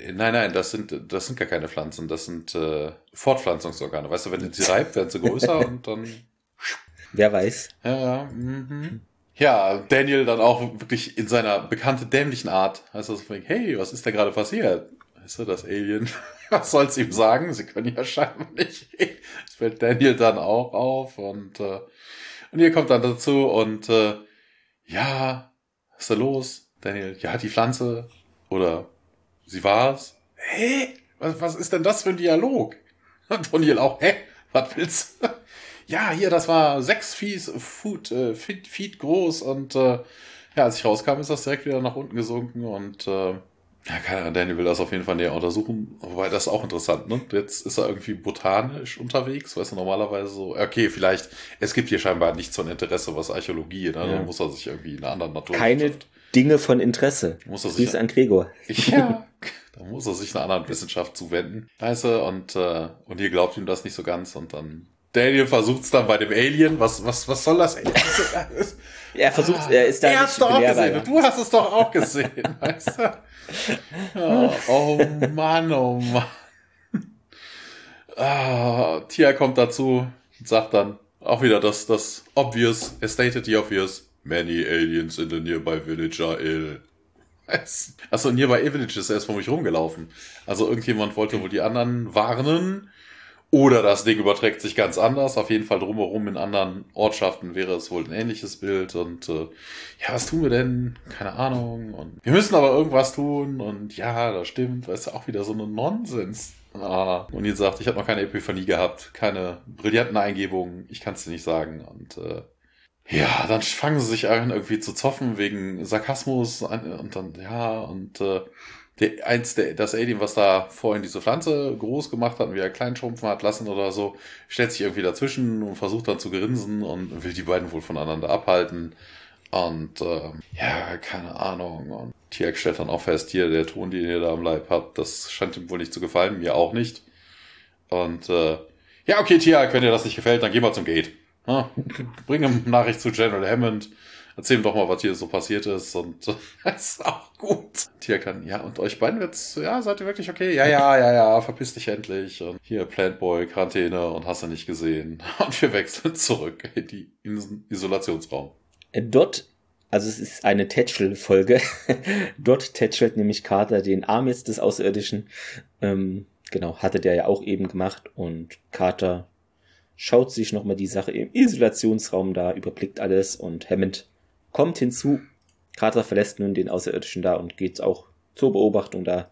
Nein, nein, das sind, das sind gar keine Pflanzen, das sind äh, Fortpflanzungsorgane. Weißt du, wenn sie reibt, werden sie größer und dann... Wer weiß. Ja, ja, mhm. Ja, Daniel dann auch wirklich in seiner bekannten dämlichen Art. Heißt das, hey, was ist da gerade passiert? Weißt du, das Alien... Was soll's ihm sagen? Sie können ja scheinbar nicht reden. Das fällt Daniel dann auch auf und, äh, und ihr kommt dann dazu und äh, ja, was ist da los? Daniel, ja, die Pflanze oder sie war's. Hä? Was, was ist denn das für ein Dialog? Und Daniel auch, hä? Was willst du? Ja, hier, das war sechs Feet, Foot, äh, Feet, Feet groß und äh, ja, als ich rauskam, ist das direkt wieder nach unten gesunken und äh, ja, keine Ahnung, Daniel will das auf jeden Fall näher untersuchen, wobei das ist auch interessant, ne? Jetzt ist er irgendwie botanisch unterwegs, weißt du, normalerweise so, okay, vielleicht, es gibt hier scheinbar nicht so ein Interesse, was Archäologie, ne? Dann Ja. muss er sich irgendwie in einer anderen Natur... Keine Dinge von Interesse. Muss er sich Grüße an Gregor. Ja, da muss er sich einer anderen Wissenschaft zuwenden. Weißt du, und, äh, und ihr glaubt ihm das nicht so ganz und dann... Daniel versucht es dann bei dem Alien, was, was, was soll das? Er versucht, er ist da er nicht hat's doch auch belehrbar, gesehen ja. und du hast es doch auch gesehen, weißt du? Ja, oh Mann, oh Mann. Ah, Tia kommt dazu und sagt dann auch wieder das, das obvious, er stated the obvious, many aliens in the nearby village are ill. Achso, nearby village ist erst vor mich rumgelaufen. Also irgendjemand wollte wohl die anderen warnen. Oder das Ding überträgt sich ganz anders. Auf jeden Fall drumherum in anderen Ortschaften wäre es wohl ein ähnliches Bild. Und äh, ja, was tun wir denn? Keine Ahnung. Und wir müssen aber irgendwas tun. Und ja, das stimmt. Weißt du, auch wieder so ein Nonsens. Ah. Und ihr sagt, ich habe noch keine Epiphanie gehabt. Keine brillanten Eingebungen. Ich kann es dir nicht sagen. Und äh, ja, dann fangen sie sich an irgendwie zu zoffen wegen Sarkasmus. Und dann, ja, und... Äh, Der, eins, der, das Alien, was da vorhin diese Pflanze groß gemacht hat und wieder klein schrumpfen hat lassen oder so, stellt sich irgendwie dazwischen und versucht dann zu grinsen und will die beiden wohl voneinander abhalten. Und äh, ja, keine Ahnung. Und Tiak stellt dann auch fest, hier, der Ton, den ihr da am Leib habt, das scheint ihm wohl nicht zu gefallen, mir auch nicht. Und äh, ja, okay, Tiak, wenn dir das nicht gefällt, dann geh mal zum Gate. Ja, bring eine Nachricht zu General Hammond. Erzähl ihm doch mal, was hier so passiert ist und das ist auch gut. Tia kann, ja, und euch beiden wird's, ja, seid ihr wirklich okay? Ja, ja, ja, ja, verpiss dich endlich. Und hier, Plant Boy, Quarantäne und hast du nicht gesehen. Und wir wechseln zurück in die Isolationsraum. Dort, also es ist eine Tätschel-Folge. Dort tätschelt nämlich Carter den Arm jetzt des Außerirdischen. Ähm, genau, hatte der ja auch eben gemacht und Carter schaut sich nochmal die Sache im Isolationsraum da, überblickt alles und Hammond kommt hinzu. Carter verlässt nun den Außerirdischen da und geht auch zur Beobachtung da,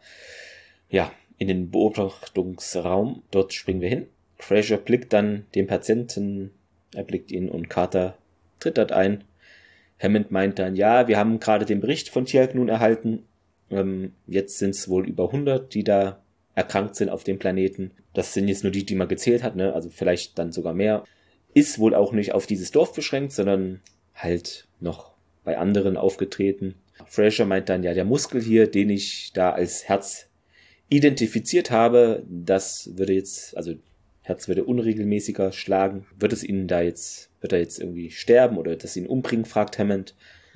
ja, in den Beobachtungsraum. Dort springen wir hin. Fraser blickt dann den Patienten, er blickt ihn und Carter tritt dort ein. Hammond meint dann, ja, wir haben gerade den Bericht von Tiak nun erhalten. Ähm, jetzt sind es wohl über hundert, die da erkrankt sind auf dem Planeten. Das sind jetzt nur die, die man gezählt hat, ne? Also vielleicht dann sogar mehr. Ist wohl auch nicht auf dieses Dorf beschränkt, sondern halt noch bei anderen aufgetreten. Fraser meint dann, ja, der Muskel hier, den ich da als Herz identifiziert habe, das würde jetzt, also Herz würde unregelmäßiger schlagen. Wird es ihn da jetzt, wird er jetzt irgendwie sterben oder wird es ihn umbringen, fragt Hammond.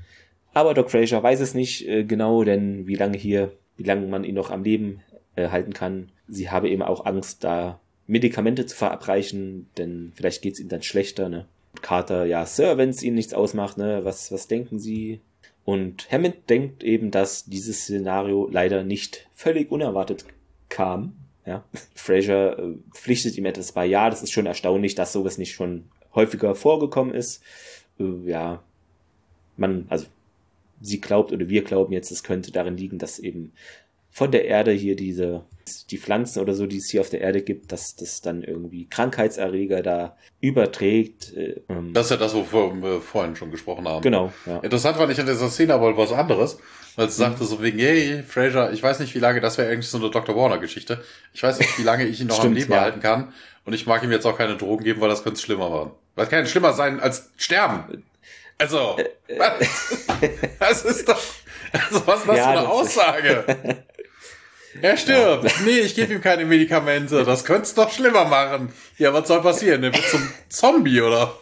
Aber Doc Fraser weiß es nicht äh, genau, denn wie lange hier, wie lange man ihn noch am Leben äh, halten kann. Sie habe eben auch Angst, da Medikamente zu verabreichen, denn vielleicht geht's ihm dann schlechter, ne? Carter, ja, Sir, wenn es Ihnen nichts ausmacht, ne, was, was denken Sie? Und Hammond denkt eben, dass dieses Szenario leider nicht völlig unerwartet kam, ja. Fraser äh, pflichtet ihm etwas bei, ja, das ist schon erstaunlich, dass sowas nicht schon häufiger vorgekommen ist. Äh, ja, man, also, sie glaubt oder wir glauben jetzt, es könnte darin liegen, dass eben von der Erde hier diese, die Pflanzen oder so, die es hier auf der Erde gibt, dass das dann irgendwie Krankheitserreger da überträgt. Äh, ähm. Das ist ja das, wovon wir vorhin schon gesprochen haben. Genau, ja. Interessant war nicht in dieser Szene, aber was anderes, weil sie mhm. sagte so wegen, hey, Fraser, ich weiß nicht, wie lange, das wäre eigentlich so eine Doktor Warner-Geschichte, ich weiß nicht, wie lange ich ihn noch Stimmt, am Leben ja. erhalten kann und ich mag ihm jetzt auch keine Drogen geben, weil das könnte schlimmer werden. Weil es kann schlimmer sein als sterben. Also, äh, was? Das ist doch, also was ist das ja, für eine das Aussage? Er stirbt. Ja. Nee, ich gebe ihm keine Medikamente. Das könnte es doch schlimmer machen. Ja, was soll passieren? Der wird zum Zombie, oder?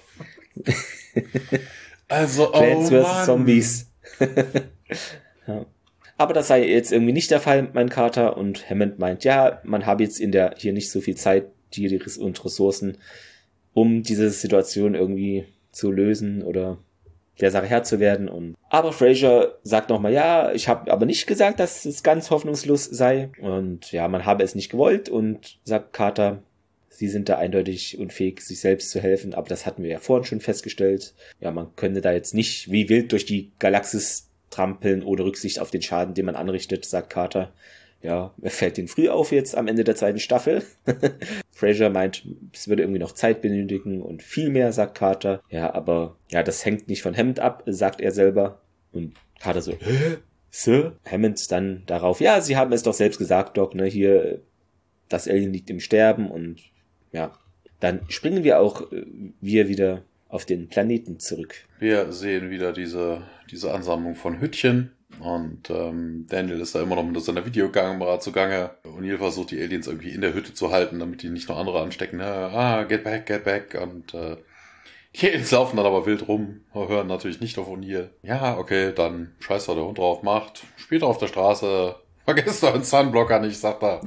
Also, oh Plants versus. Mann. Zombies. Ja. Aber das sei jetzt irgendwie nicht der Fall, mein Carter. Und Hammond meint, ja, man habe jetzt in der hier nicht so viel Zeit, die und Ressourcen, um diese Situation irgendwie zu lösen oder der Sache Herr zu werden. Und aber Fraser sagt nochmal, ja, ich habe aber nicht gesagt, dass es ganz hoffnungslos sei. Und ja, man habe es nicht gewollt. Und sagt Carter, sie sind da eindeutig unfähig, sich selbst zu helfen. Aber das hatten wir ja vorhin schon festgestellt. Ja, man könnte da jetzt nicht wie wild durch die Galaxis trampeln ohne Rücksicht auf den Schaden, den man anrichtet, sagt Carter. Ja, er fällt den früh auf jetzt am Ende der zweiten Staffel. Fraser meint, es würde irgendwie noch Zeit benötigen und viel mehr, sagt Carter. Ja, aber ja, das hängt nicht von Hammond ab, sagt er selber. Und Carter so, hä? Sir? Hammond dann darauf, ja, sie haben es doch selbst gesagt, Doc, ne, hier, das Alien liegt im Sterben und ja, dann springen wir auch, wir wieder auf den Planeten zurück. Wir sehen wieder diese, diese Ansammlung von Hüttchen und ähm, Daniel ist da immer noch mit seiner Videokamera zugange. O'Neill versucht die Aliens irgendwie in der Hütte zu halten, damit die nicht noch andere anstecken. Ah, get back, get back. Und äh, die Aliens laufen dann aber wild rum, hören natürlich nicht auf O'Neill. Ja, okay, dann scheiß da der Hund drauf, macht. Später auf der Straße, vergesst euren Sunblocker nicht, sagt er.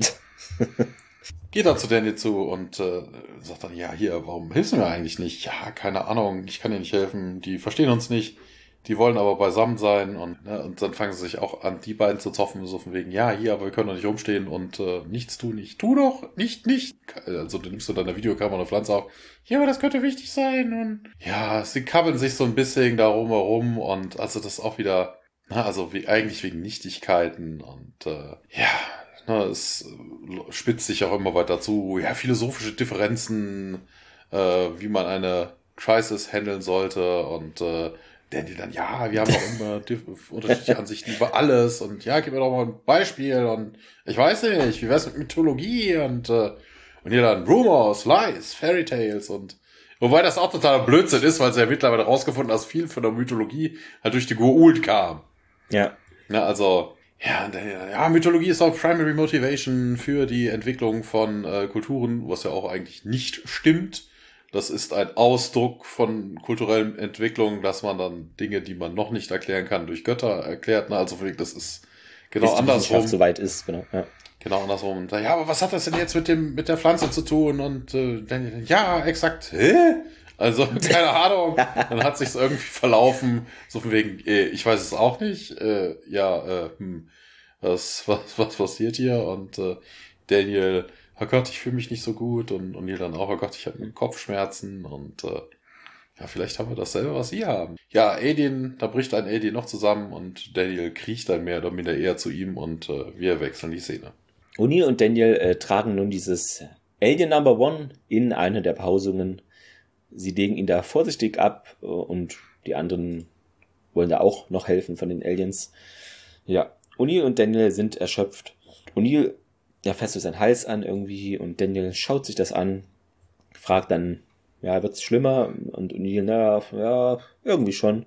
Geht dann zu Daniel zu und äh, sagt dann, ja, hier, warum hilfst du mir eigentlich nicht? Ja, keine Ahnung, ich kann dir nicht helfen, die verstehen uns nicht, die wollen aber beisammen sein und, ne, und dann fangen sie sich auch an, die beiden zu zoffen, so von wegen, ja, hier, aber wir können doch nicht rumstehen und äh, nichts tun, nicht, tu doch, nicht, nicht. Also du nimmst du deine Videokamera und eine Pflanze auf, ja, aber das könnte wichtig sein und ja, sie kabbeln sich so ein bisschen darum herum und also das ist auch wieder, na, also wie, eigentlich wegen Nichtigkeiten und äh, ja, na, es spitzt sich auch immer weiter zu. Ja, philosophische Differenzen, äh, wie man eine Crisis handeln sollte und äh, Danny dann, ja, wir haben auch immer diff- unterschiedliche Ansichten über alles und ja, gib mir doch mal ein Beispiel und ich weiß nicht, wie wär's mit Mythologie und äh, und hier dann Rumors, Lies, Fairy Tales und wobei das auch totaler Blödsinn ist, weil sie ja mittlerweile rausgefunden haben, dass viel von der Mythologie halt durch die Goa'uld kam. Ja. Na, also Ja, ja, Mythologie ist auch Primary Motivation für die Entwicklung von äh, Kulturen, was ja auch eigentlich nicht stimmt. Das ist ein Ausdruck von kulturellen Entwicklung, dass man dann Dinge, die man noch nicht erklären kann, durch Götter erklärt. Ne? Also das ist genau Bis die andersrum. Wissenschaft soweit ist, genau. Ja. Genau andersrum. Und, ja, aber was hat das denn jetzt mit dem mit der Pflanze zu tun? Und äh, dann, ja, exakt. Hä? Also, keine Ahnung. Dann hat sich's irgendwie verlaufen. So von wegen, äh, ich weiß es auch nicht. Äh, ja, äh, hm, was, was, was passiert hier? Und äh, Daniel, oh Gott, ich fühle mich nicht so gut. Und, und Neil dann auch, oh Gott, ich habe Kopfschmerzen. Und äh, ja, vielleicht haben wir dasselbe, was sie haben. Ja, Alien, da bricht ein Alien noch zusammen und Daniel kriecht dann mehr oder minder eher zu ihm und äh, wir wechseln die Szene. O'Neill und Daniel äh, tragen nun dieses Alien Number One in eine der Behausungen. Sie legen ihn da vorsichtig ab äh, und die anderen wollen da auch noch helfen von den Aliens. Ja, O'Neill und Daniel sind erschöpft. O'Neill, ja, fasst so seinen Hals an irgendwie und Daniel schaut sich das an, fragt dann, ja, wird's schlimmer? Und O'Neill, na, ja, irgendwie schon.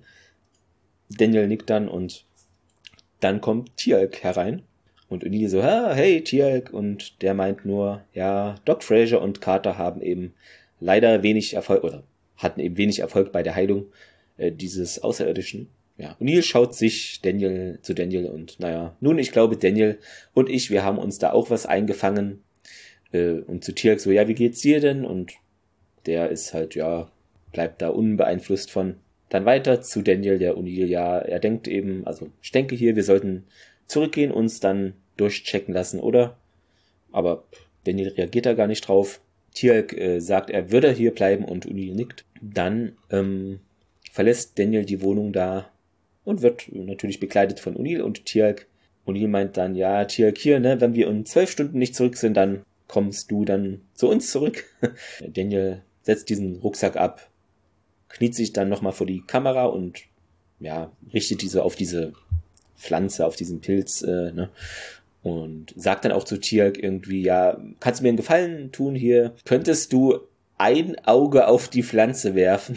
Daniel nickt dann und dann kommt Teal'c herein. Und O'Neill so, ah, hey, Teal'c. Und der meint nur, ja, Doc Fraser und Carter haben eben leider wenig Erfolg, oder hatten eben wenig Erfolg bei der Heilung äh, dieses Außerirdischen. Ja, O'Neill schaut sich Daniel zu Daniel und naja, nun, ich glaube, Daniel und ich, wir haben uns da auch was eingefangen. Äh, und zu Teal'c so, ja, wie geht's dir denn? Und der ist halt, ja, bleibt da unbeeinflusst von. Dann weiter zu Daniel, der O'Neill, ja, er denkt eben, also ich denke hier, wir sollten zurückgehen, uns dann durchchecken lassen, oder? Aber Daniel reagiert da gar nicht drauf. Teal'c äh, sagt, er würde hier bleiben und O'Neill nickt. Dann ähm, verlässt Daniel die Wohnung da und wird natürlich begleitet von O'Neill und Teal'c. O'Neill meint dann, ja, Teal'c hier, ne, wenn wir in zwölf Stunden nicht zurück sind, dann kommst du dann zu uns zurück. Daniel setzt diesen Rucksack ab, kniet sich dann nochmal vor die Kamera und ja, richtet diese auf diese Pflanze, auf diesen Pilz, äh, ne? Und sagt dann auch zu Teal'c irgendwie, ja, kannst du mir einen Gefallen tun hier? Könntest du ein Auge auf die Pflanze werfen?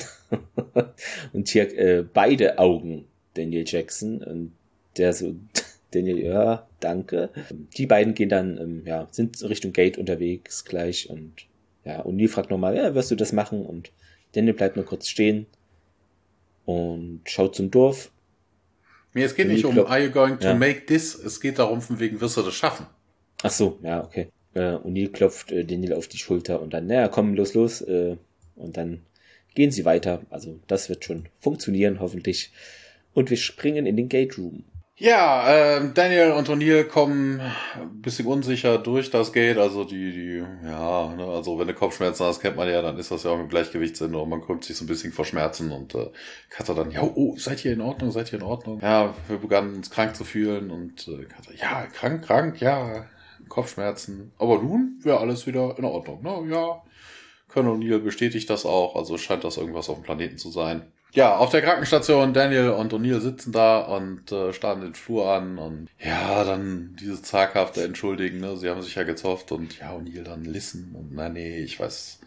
Und Teal'c, äh, beide Augen, Daniel Jackson. Und der so, Daniel, ja, danke. Die beiden gehen dann, ähm, ja, sind Richtung Gate unterwegs gleich und ja, O'Neill fragt nochmal, ja, wirst du das machen? Und Daniel bleibt nur kurz stehen und schaut zum Dorf. Nee, es geht nicht um, klopft, are you going to ja. make this? Es geht darum, von wegen, wirst du das schaffen? Ach so, ja, okay. Äh, O'Neill klopft äh, Daniel auf die Schulter und dann, naja, komm, los, los. Äh, und dann gehen sie weiter. Also das wird schon funktionieren, hoffentlich. Und wir springen in den Gate Room. Ja, äh, Daniel und O'Neill kommen ein bisschen unsicher durch das Gate, also die, die, ja, ne, also wenn du Kopfschmerzen hast, kennt man ja, dann ist das ja auch im Gleichgewichtssinn und man krümmt sich so ein bisschen vor Schmerzen und äh, Cutter dann, ja, oh, seid ihr in Ordnung, seid ihr in Ordnung? Ja, wir begannen uns krank zu fühlen und äh, Cutter, ja, krank, krank, ja, Kopfschmerzen, aber nun wäre alles wieder in Ordnung, ne, ja. Colonel O'Neill bestätigt das auch, also scheint das irgendwas auf dem Planeten zu sein. Ja, auf der Krankenstation, Daniel und O'Neill sitzen da und äh, starren den Flur an und ja, dann dieses zaghafte Entschuldigen, ne, sie haben sich ja gezofft und ja, O'Neill dann listen und na nee, ich weiß,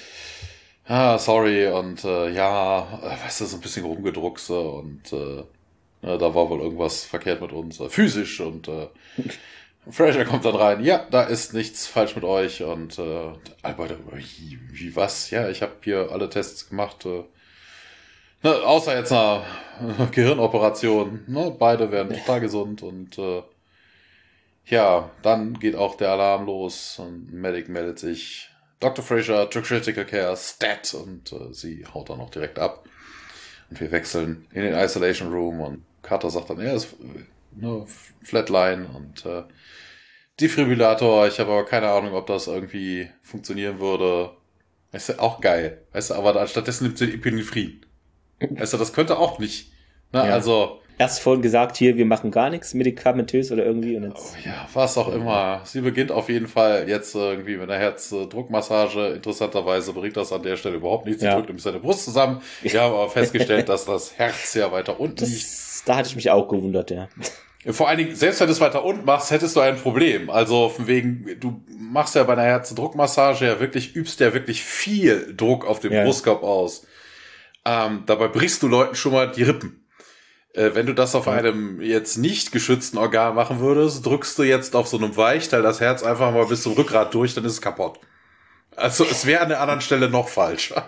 ah, sorry und äh, ja, weißt du, so ein bisschen rumgedruckse und äh, ja, da war wohl irgendwas verkehrt mit uns, äh, physisch und äh, Fraser kommt dann rein, ja, da ist nichts falsch mit euch und äh, Albert, wie, wie was? Ja, ich habe hier alle Tests gemacht, äh, ne, außer jetzt einer Gehirnoperation, ne, beide werden total gesund und äh, ja, dann geht auch der Alarm los und Medic meldet sich, Doktor Fraser to Critical Care, Stat und äh, sie haut dann auch direkt ab und wir wechseln in den Isolation Room und Carter sagt dann, er ist ne, Flatline und äh, Defibrillator, ich habe aber keine Ahnung, ob das irgendwie funktionieren würde. Weißt du, auch geil. Weißt du, aber stattdessen nimmt sie Epinephrine. Weißt du, das könnte auch nicht. Na, Ja. also. Erst vorhin gesagt, hier, wir machen gar nichts medikamentös oder irgendwie. Und jetzt, Oh ja, was auch immer. Sie beginnt auf jeden Fall jetzt irgendwie mit einer Herzdruckmassage. Interessanterweise bringt das an der Stelle überhaupt nichts. Sie Ja. drückt nämlich seine Brust zusammen. Wir haben aber festgestellt, dass das Herz ja weiter unten liegt. das, da hatte ich mich auch gewundert, ja. Vor allen Dingen, selbst wenn du es weiter unten machst, hättest du ein Problem. Also von wegen, du machst ja bei einer Herzdruckmassage ja wirklich, übst ja wirklich viel Druck auf dem Ja. Brustkorb aus. Ähm, dabei brichst du Leuten schon mal die Rippen. Äh, wenn du das auf Ja. einem jetzt nicht geschützten Organ machen würdest, drückst du jetzt auf so einem Weichteil das Herz einfach mal bis zum Rückgrat durch, dann ist es kaputt. Also es wäre an der anderen Stelle noch falscher.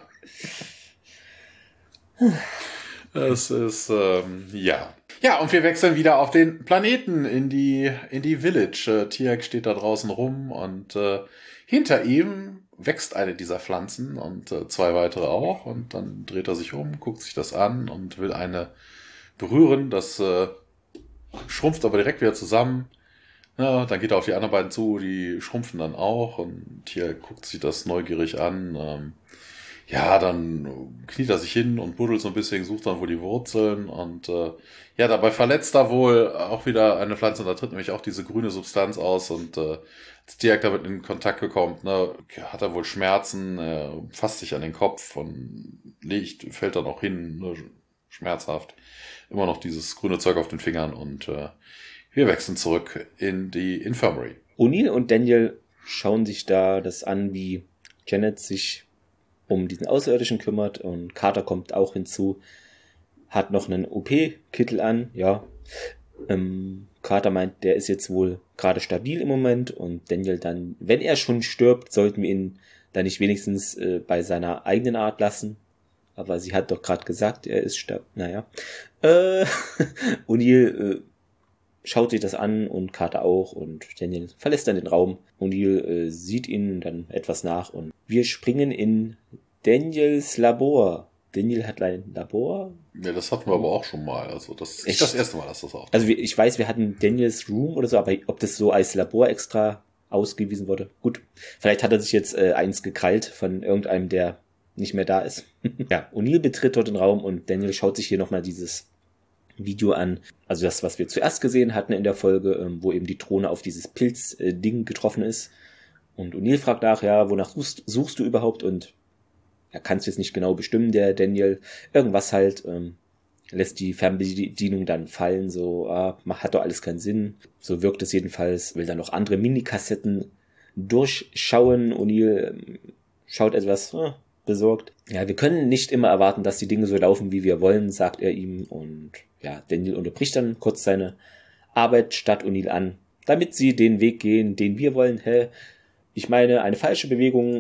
Es ist, ähm, ja. Ja, und wir wechseln wieder auf den Planeten in die, in die Village. Äh, Tiak steht da draußen rum und äh, hinter ihm wächst eine dieser Pflanzen und äh, zwei weitere auch. Und dann dreht er sich um, guckt sich das an und will eine berühren. Das äh, schrumpft aber direkt wieder zusammen. Ja, dann geht er auf die anderen beiden zu, die schrumpfen dann auch. Und Tiak guckt sich das neugierig an. Ähm, Ja, dann kniet er sich hin und buddelt so ein bisschen, sucht dann wohl die Wurzeln und äh, ja, dabei verletzt er wohl auch wieder eine Pflanze und da tritt nämlich auch diese grüne Substanz aus und äh, als Tiak damit in Kontakt gekommen, ne, hat er wohl Schmerzen, äh, fasst sich an den Kopf und legt, fällt dann auch hin, ne, schmerzhaft. Immer noch dieses grüne Zeug auf den Fingern und äh, wir wechseln zurück in die Infirmary. O'Neill und Daniel schauen sich da das an, wie Janet sich um diesen Außerirdischen kümmert und Carter kommt auch hinzu, hat noch einen O P-Kittel an, ja. Ähm, Carter meint, der ist jetzt wohl gerade stabil im Moment und Daniel dann, wenn er schon stirbt, sollten wir ihn dann nicht wenigstens äh, bei seiner eigenen Art lassen. Aber sie hat doch gerade gesagt, er ist stabil. Naja. Äh, O'Neill äh, schaut sich das an und Carter auch und Daniel verlässt dann den Raum. O'Neill äh, sieht ihnen dann etwas nach und wir springen in Daniels Labor. Daniel hat ein Labor. Ja, das hatten wir aber auch schon mal. Also das ist nicht Echt? das erste Mal, dass das auch. Also wir, ich weiß, wir hatten Daniels Room oder so, aber ob das so als Labor extra ausgewiesen wurde, gut. Vielleicht hat er sich jetzt äh, eins gekrallt von irgendeinem, der nicht mehr da ist. Ja, O'Neill betritt dort den Raum und Daniel schaut sich hier nochmal dieses Video an. Also das, was wir zuerst gesehen hatten in der Folge, ähm, wo eben die Drohne auf dieses Pilz-Ding äh, getroffen ist. Und O'Neill fragt nach, ja, wonach suchst, suchst du überhaupt? Und er kann es jetzt nicht genau bestimmen, der Daniel. Irgendwas halt, ähm, lässt die Fernbedienung dann fallen, so, ah, hat doch alles keinen Sinn. So wirkt es jedenfalls, will dann noch andere Minikassetten durchschauen. O'Neill ähm, schaut etwas äh, besorgt. Ja, wir können nicht immer erwarten, dass die Dinge so laufen, wie wir wollen, sagt er ihm. Und ja, Daniel unterbricht dann kurz seine Arbeit, statt O'Neill an, damit sie den Weg gehen, den wir wollen. Hä? Ich meine, eine falsche Bewegung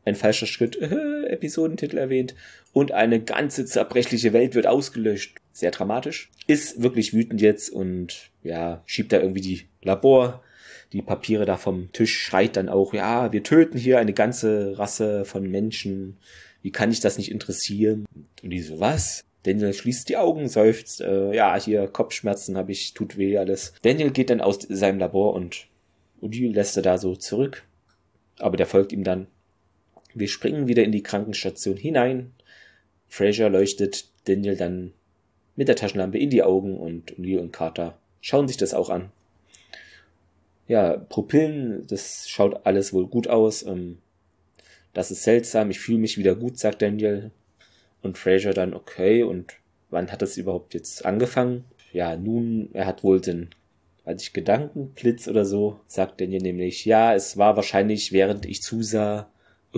ein falscher Schritt, äh, Episodentitel erwähnt, und eine ganze zerbrechliche Welt wird ausgelöscht. Sehr dramatisch. Ist wirklich wütend jetzt und ja, schiebt da irgendwie die Labor, die Papiere da vom Tisch, schreit dann auch, ja, wir töten hier eine ganze Rasse von Menschen. Wie kann ich das nicht interessieren? Und die so, was? Daniel schließt die Augen, seufzt, äh, ja, hier Kopfschmerzen habe ich, tut weh alles. Daniel geht dann aus seinem Labor und O'Neill lässt er da so zurück. Aber der folgt ihm dann. Wir springen wieder in die Krankenstation hinein. Frasier leuchtet Daniel dann mit der Taschenlampe in die Augen und O'Neill und Carter schauen sich das auch an. Ja, Pupillen, das schaut alles wohl gut aus. Ähm, das ist seltsam, ich fühle mich wieder gut, sagt Daniel. Und Frasier dann, okay, und wann hat das überhaupt jetzt angefangen? Ja, nun, er hat wohl den, weiß ich, Gedankenblitz oder so, sagt Daniel nämlich. Ja, es war wahrscheinlich, während ich zusah. Äh?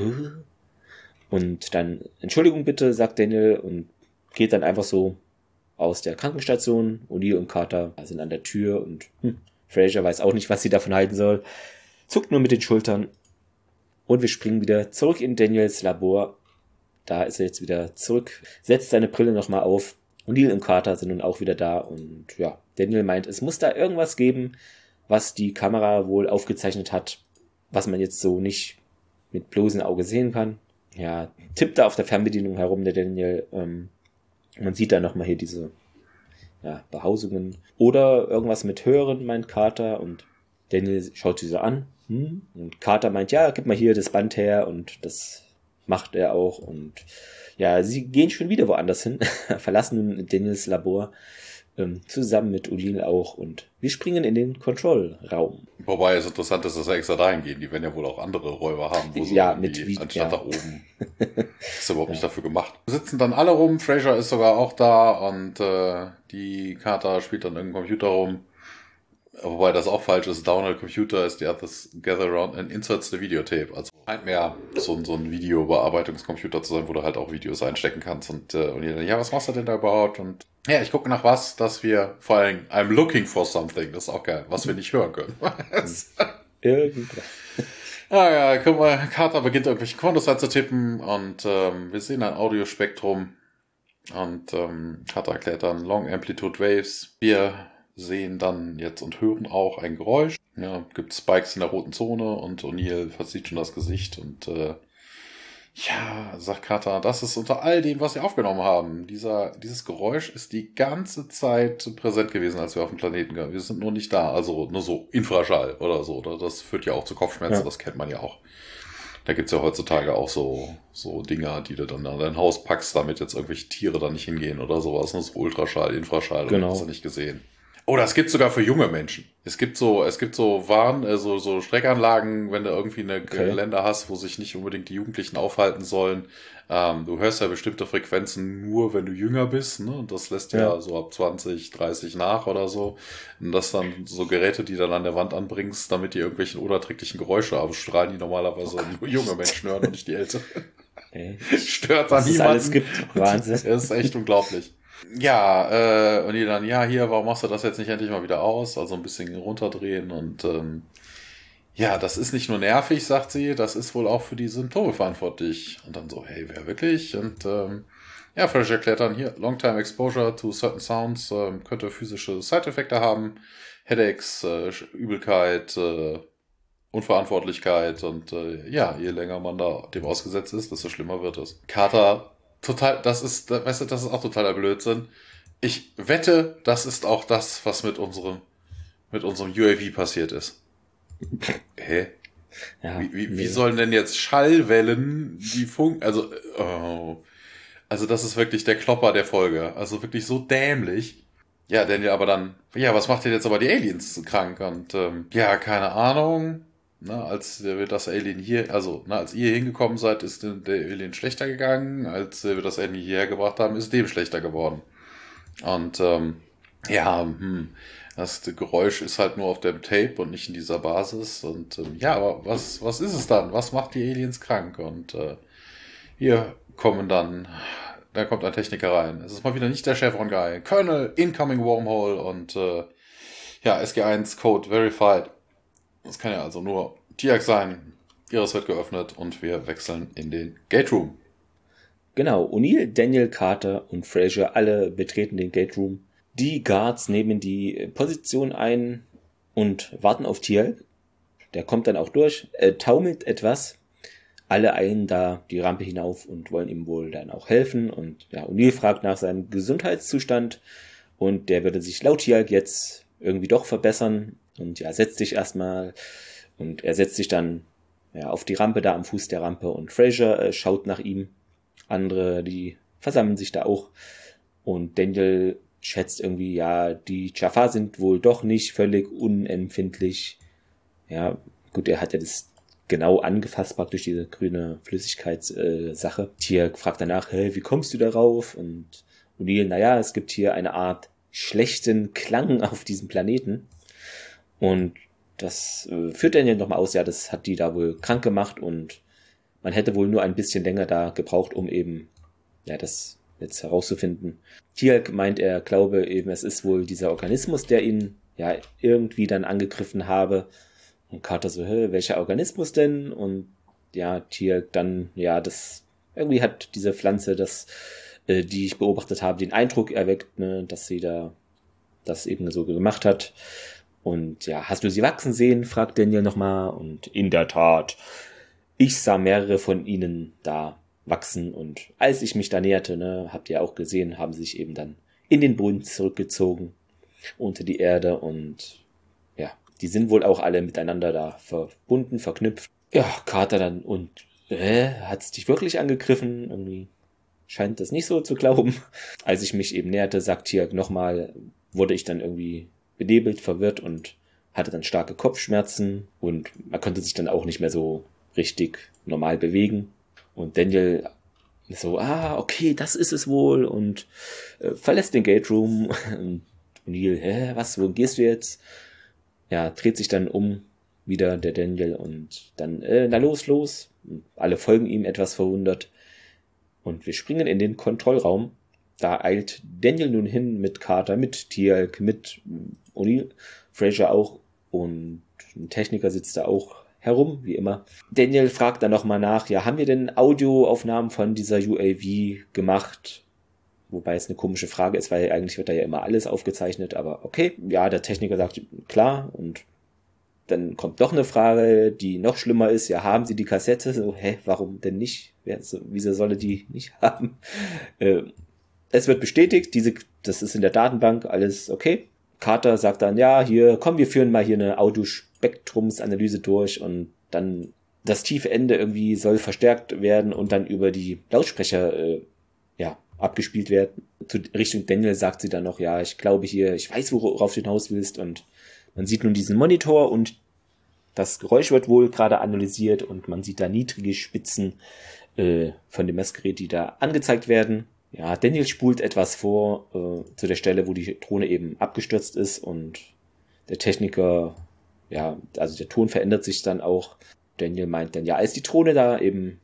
Und dann, Entschuldigung bitte, sagt Daniel und geht dann einfach so aus der Krankenstation. O'Neill und Carter sind an der Tür und hm, Frasier weiß auch nicht, was sie davon halten soll. Zuckt nur mit den Schultern. Und wir springen wieder zurück in Daniels Labor. Da ist er jetzt wieder zurück, setzt seine Brille nochmal auf. O'Neill und Carter sind nun auch wieder da. Und ja, Daniel meint, es muss da irgendwas geben, was die Kamera wohl aufgezeichnet hat, was man jetzt so nicht mit bloßem Auge sehen kann. Ja, tippt da auf der Fernbedienung herum, der Daniel. Ähm, man sieht da nochmal hier diese ja, Behausungen. Oder irgendwas mit Hören, meint Carter. Und Daniel schaut sie so an. Hm? Und Carter meint, ja, gib mal hier das Band her. Und das macht er auch. Und ja, sie gehen schon wieder woanders hin. Verlassen nun Daniels Labor. Ähm, zusammen mit O'Neill auch. Und wir springen in den Kontrollraum. Wobei es interessant ist, dass sie extra dahin gehen. Die werden ja wohl auch andere Räuber haben, wo sie ja, mit wie, anstatt ja. da oben. Ist überhaupt ja. nicht dafür gemacht. Sitzen dann alle rum. Frasier ist sogar auch da. Und äh, die Carter spielt dann irgendein Computer rum. Wobei das auch falsch ist. Down on the computer as the others gather around and inserts the videotape. Also scheint mehr so, so ein Videobearbeitungscomputer zu sein, wo du halt auch Videos einstecken kannst. Und, äh, und dann, ja, was machst du denn da überhaupt? Und ja, ich gucke nach was, dass wir vor allem, I'm looking for something. Das ist auch geil, was wir nicht hören können. Irgendwas. Ah ja, guck mal, Carter beginnt irgendwelche Kontos einzutippen und ähm, wir sehen ein Audiospektrum. Und ähm, Carter erklärt dann Long Amplitude Waves. Wir sehen dann jetzt und hören auch ein Geräusch. Ja, gibt Spikes in der roten Zone und O'Neill verzieht schon das Gesicht und äh, ja, sagt Carter, das ist unter all dem, was wir aufgenommen haben. Dieser, dieses Geräusch ist die ganze Zeit präsent gewesen, als wir auf dem Planeten waren. Wir sind nur nicht da, also nur so Infraschall oder so. Oder? Das führt ja auch zu Kopfschmerzen, ja. Das kennt man ja auch. Da gibt's ja heutzutage auch so, so Dinger, die du dann an dein Haus packst, damit jetzt irgendwelche Tiere da nicht hingehen oder sowas. Nur so Ultraschall, Infraschall, genau. Hast du nicht gesehen. Oder es gibt sogar für junge Menschen. Es gibt so, es gibt so Warn, äh, so, so Streckanlagen, wenn du irgendwie eine okay. Gelände hast, wo sich nicht unbedingt die Jugendlichen aufhalten sollen. Ähm, du hörst ja bestimmte Frequenzen nur, wenn du jünger bist, ne? Und das lässt ja, ja so ab zwanzig, dreißig nach oder so. Und das dann so Geräte, die dann an der Wand anbringst, damit die irgendwelchen unerträglichen Geräusche abstrahlen, die normalerweise oh nur junge Menschen hören und nicht die Älteren. Okay. Stört dann niemanden. Alles gibt. Wahnsinn. Das ist echt unglaublich. Ja, äh, und die dann, ja, hier, warum machst du das jetzt nicht endlich mal wieder aus? Also ein bisschen runterdrehen und ähm, ja, das ist nicht nur nervig, sagt sie, das ist wohl auch für die Symptome verantwortlich. Und dann so, hey, wer wirklich? Und ähm, ja, Frasier erklärt dann hier, Long-Time Exposure to certain sounds ähm, könnte physische Side-Effekte haben, Headaches, äh, Übelkeit, äh, Unverantwortlichkeit und äh, ja, je länger man da dem ausgesetzt ist, desto schlimmer wird es. Carter Total, das ist, weißt du, das ist auch totaler Blödsinn. Ich wette, das ist auch das, was mit unserem, mit unserem U A V passiert ist. Hä? Ja, wie, wie, nee. wie sollen denn jetzt Schallwellen die Funk, also, oh. Also das ist wirklich der Klopper der Folge. Also wirklich so dämlich. Ja, Daniel aber dann, ja, was macht denn jetzt aber die Aliens krank? Und, ähm, ja, keine Ahnung. Na, als wir das Alien hier, also na, als ihr hingekommen seid, ist der Alien schlechter gegangen. Als wir das Alien hierher gebracht haben, ist dem schlechter geworden. Und ähm, ja, hm, das Geräusch ist halt nur auf dem Tape und nicht in dieser Basis. Und ähm, ja, aber was was ist es dann? Was macht die Aliens krank? Und äh, hier kommen dann, da kommt ein Techniker rein. Es ist mal wieder nicht der Chevron Guy. Colonel, Incoming Wormhole und äh, ja, S G eins Code Verified. Das kann ja also nur Tiak sein. Ihres wird geöffnet und wir wechseln in den Gate Room. Genau, O'Neill, Daniel, Carter und Fraser alle betreten den Gate Room. Die Guards nehmen die Position ein und warten auf Teal'c. Der kommt dann auch durch, äh, taumelt etwas. Alle eilen da die Rampe hinauf und wollen ihm wohl dann auch helfen. Und ja, O'Neill fragt nach seinem Gesundheitszustand und der würde sich laut Teal'c jetzt irgendwie doch verbessern. Und ja, setzt sich erstmal und er setzt sich dann ja, auf die Rampe da am Fuß der Rampe und Fraser äh, schaut nach ihm. Andere, die versammeln sich da auch. Und Daniel schätzt irgendwie, ja, die Jaffa sind wohl doch nicht völlig unempfindlich. Ja, gut, er hat ja das genau angefasst, praktisch diese grüne Flüssigkeitssache. Äh, Tier fragt danach, hey, wie kommst du darauf? Und O'Neill, naja, es gibt hier eine Art schlechten Klang auf diesem Planeten. Und das äh, führt Daniel nochmal aus, ja, das hat die da wohl krank gemacht und man hätte wohl nur ein bisschen länger da gebraucht, um eben, ja, das jetzt herauszufinden. Teal'c meint, er glaube eben, es ist wohl dieser Organismus, der ihn, ja, irgendwie dann angegriffen habe. Und Carter so, hä, welcher Organismus denn? Und ja, Teal'c dann, ja, das, irgendwie hat diese Pflanze, das, äh, die ich beobachtet habe, den Eindruck erweckt, ne, dass sie da das eben so gemacht hat. Und ja, hast du sie wachsen sehen? Fragt Daniel nochmal. Und in der Tat, ich sah mehrere von ihnen da wachsen. Und als ich mich da näherte, ne, habt ihr auch gesehen, haben sie sich eben dann in den Boden zurückgezogen, unter die Erde. Und ja, die sind wohl auch alle miteinander da verbunden, verknüpft. Ja, Carter dann und, äh, hat's dich wirklich angegriffen? Irgendwie scheint das nicht so zu glauben. Als ich mich eben näherte, sagt Teal'c nochmal, wurde ich dann irgendwie benebelt, verwirrt und hatte dann starke Kopfschmerzen und man konnte sich dann auch nicht mehr so richtig normal bewegen. Und Daniel so, ah, okay, das ist es wohl und äh, verlässt den Gate Room. Und O'Neill, hä, was, wo gehst du jetzt? Ja, dreht sich dann um, wieder der Daniel und dann, äh, na los, los. Und alle folgen ihm etwas verwundert. Und wir springen in den Kontrollraum. Da eilt Daniel nun hin mit Carter, mit Teal'c, mit O'Neill, Fraser auch und ein Techniker sitzt da auch herum, wie immer. Daniel fragt dann nochmal nach, ja, haben wir denn Audioaufnahmen von dieser U A V gemacht? Wobei es eine komische Frage ist, weil eigentlich wird da ja immer alles aufgezeichnet, aber okay. Ja, der Techniker sagt, klar, und dann kommt doch eine Frage, die noch schlimmer ist, ja, haben Sie die Kassette? So, hä, warum denn nicht? Wieso soll er die nicht haben? Äh, Es wird bestätigt, diese, das ist in der Datenbank, alles okay. Carter sagt dann, ja, hier, komm, wir führen mal hier eine Audiospektrumsanalyse durch und dann das tiefe Ende irgendwie soll verstärkt werden und dann über die Lautsprecher, äh, ja, abgespielt werden. Zu Richtung Daniel sagt sie dann noch, ja, ich glaube hier, ich weiß, worauf du hinaus willst und man sieht nun diesen Monitor und das Geräusch wird wohl gerade analysiert und man sieht da niedrige Spitzen äh, von dem Messgerät, die da angezeigt werden. Ja, Daniel spult etwas vor äh, zu der Stelle, wo die Drohne eben abgestürzt ist und der Techniker, ja, also der Ton verändert sich dann auch. Daniel meint dann, ja, als die Drohne da eben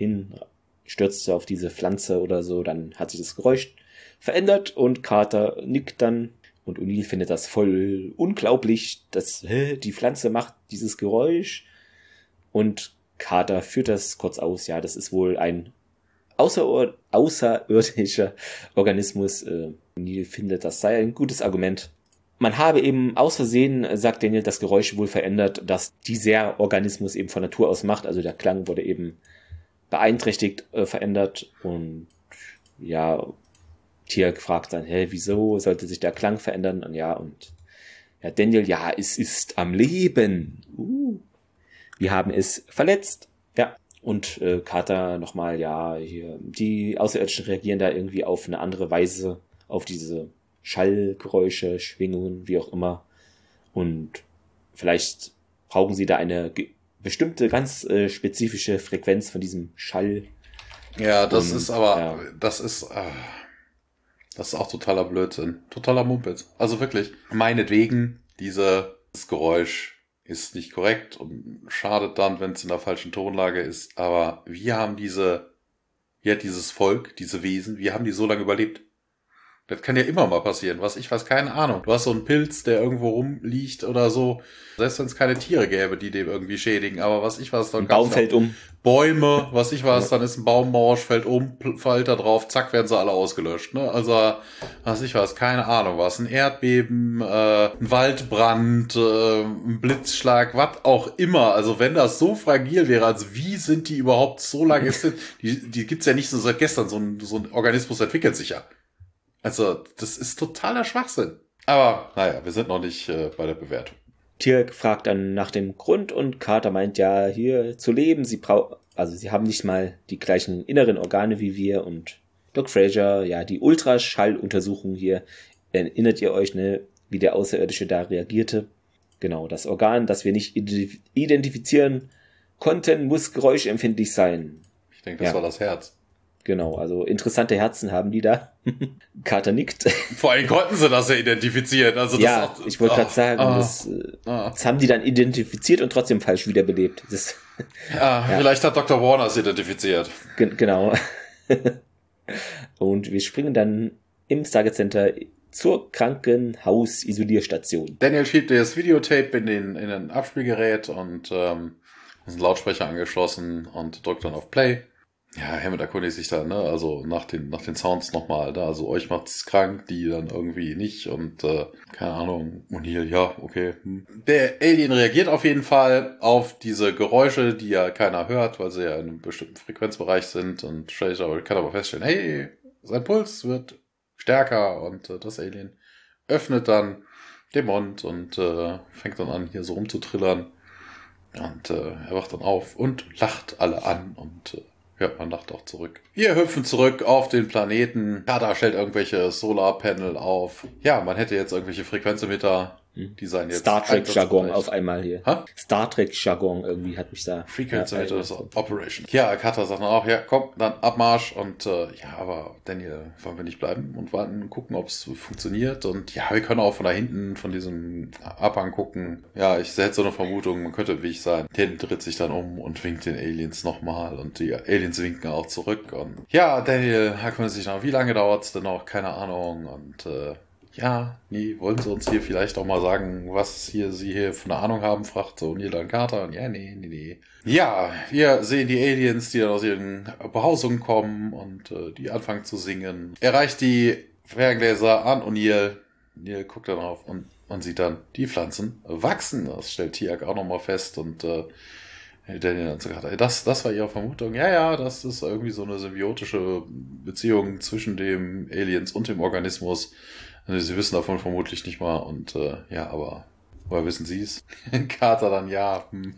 hinstürzte auf diese Pflanze oder so, dann hat sich das Geräusch verändert und Carter nickt dann und O'Neill findet das voll unglaublich, dass hä, die Pflanze macht dieses Geräusch und Carter führt das kurz aus, ja, das ist wohl ein Außer, außerirdischer Organismus. Äh, O'Neill findet, das sei ein gutes Argument. Man habe eben aus Versehen, sagt Daniel, das Geräusch wohl verändert, das dieser Organismus eben von Natur aus macht. Also der Klang wurde eben beeinträchtigt, äh, verändert. Und ja, Teal'c fragt dann, hä, wieso sollte sich der Klang verändern? Und ja, und ja, Daniel, ja, es ist am Leben. Uh, wir haben es verletzt. Ja. Und äh, Carter nochmal, ja, hier, die Außerirdischen reagieren da irgendwie auf eine andere Weise, auf diese Schallgeräusche, Schwingungen, wie auch immer. Und vielleicht brauchen sie da eine ge- bestimmte, ganz äh, spezifische Frequenz von diesem Schall. Ja, das Und, ist aber, ja. das ist, äh, das ist auch totaler Blödsinn. Totaler Mumpitz. Also wirklich, meinetwegen, dieses Geräusch ist nicht korrekt und schadet dann, wenn es in der falschen Tonlage ist. Aber wir haben diese, wie hat dieses Volk, diese Wesen, wir haben die so lange überlebt. Das kann ja immer mal passieren. Was ich weiß, keine Ahnung. Du hast so einen Pilz, der irgendwo rumliegt oder so. Selbst wenn es keine Tiere gäbe, die dem irgendwie schädigen. Aber was ich weiß, dann ein Baum fällt um. Bäume, was ich weiß, dann ist ein Baum morsch, fällt um, fällt da drauf, zack, werden sie alle ausgelöscht. Ne? Also, was ich weiß, keine Ahnung was. Ein Erdbeben, äh, ein Waldbrand, äh, ein Blitzschlag, was auch immer. Also wenn das so fragil wäre, also wie sind die überhaupt so lange? die, die gibt's ja nicht so seit gestern. So ein, so ein Organismus entwickelt sich ja. Also, das ist totaler Schwachsinn. Aber, naja, wir sind noch nicht äh, bei der Bewertung. Tirk fragt dann nach dem Grund und Carter meint ja, hier zu leben, sie brauchen, also sie haben nicht mal die gleichen inneren Organe wie wir und Doc Fraser, ja, die Ultraschalluntersuchung hier, erinnert ihr euch, ne, wie der Außerirdische da reagierte? Genau, das Organ, das wir nicht identifizieren konnten, muss geräuschempfindlich sein. Ich denke, das ja. war das Herz. Genau, also interessante Herzen haben die da. Carter nickt. Vor allem konnten sie das ja identifizieren. Also das ja, auch, ich wollte gerade oh, sagen, oh, das, oh. das haben die dann identifiziert und trotzdem falsch wiederbelebt. Das, ja, ja, vielleicht hat Doktor Warner es identifiziert. G- genau. Und wir springen dann im Stargate Center zur Krankenhaus-Isolierstation. Daniel schiebt das Videotape in den, in ein Abspielgerät und ähm, ist ein Lautsprecher angeschlossen und drückt dann auf Play. Ja, Hammond erkundigt sich dann, ne, also nach den, nach den Sounds nochmal, ne, also euch macht's krank, die dann irgendwie nicht und, äh, keine Ahnung, O'Neill, ja, okay. Hm. Der Alien reagiert auf jeden Fall auf diese Geräusche, die ja keiner hört, weil sie ja in einem bestimmten Frequenzbereich sind und Fraser kann aber feststellen, hey, sein Puls wird stärker und äh, das Alien öffnet dann den Mund und äh, fängt dann an, hier so rumzutrillern und äh, er wacht dann auf und lacht alle an und äh, ja, man lacht auch zurück. Wir hüpfen zurück auf den Planeten. Carter stellt irgendwelche Solarpanel auf. Ja, man hätte jetzt irgendwelche Frequenzometer. Die seien jetzt Star Trek-Jargon auf einmal hier. Ha? Star Trek-Jargon irgendwie hat mich da... Frequenzometer ja, Operation. Ja, Carter sagt dann auch, ja, komm, dann Abmarsch. Und äh, ja, aber Daniel, wollen wir nicht bleiben und warten und gucken, ob es funktioniert. Und ja, wir können auch von da hinten, von diesem Abhang gucken. Ja, ich hätte so eine Vermutung, man könnte wie ich sein. Der dreht sich dann um und winkt den Aliens nochmal. Und die Aliens winken auch zurück. Und ja, Daniel erkundigt sich noch, wie lange dauert's denn noch? Keine Ahnung. Und äh, ja, nee, wollen sie uns hier vielleicht auch mal sagen, was hier sie hier von der Ahnung haben, fragt so O'Neill und Carter. Und ja, nee, nee, nee. Ja, wir sehen die Aliens, die dann aus ihren Behausungen kommen und äh, die anfangen zu singen. Er reicht die Ferngläser an O'Neill. O'Neill guckt dann auf und man sieht dann, die Pflanzen wachsen. Das stellt Tiak auch nochmal fest und äh, Daniel dann zu Carter. Das, das war ihre Vermutung. Ja, ja, das ist irgendwie so eine symbiotische Beziehung zwischen dem Aliens und dem Organismus. Sie wissen davon vermutlich nicht mal und äh, ja, aber woher wissen Sie es? Carter dann, ja, hm.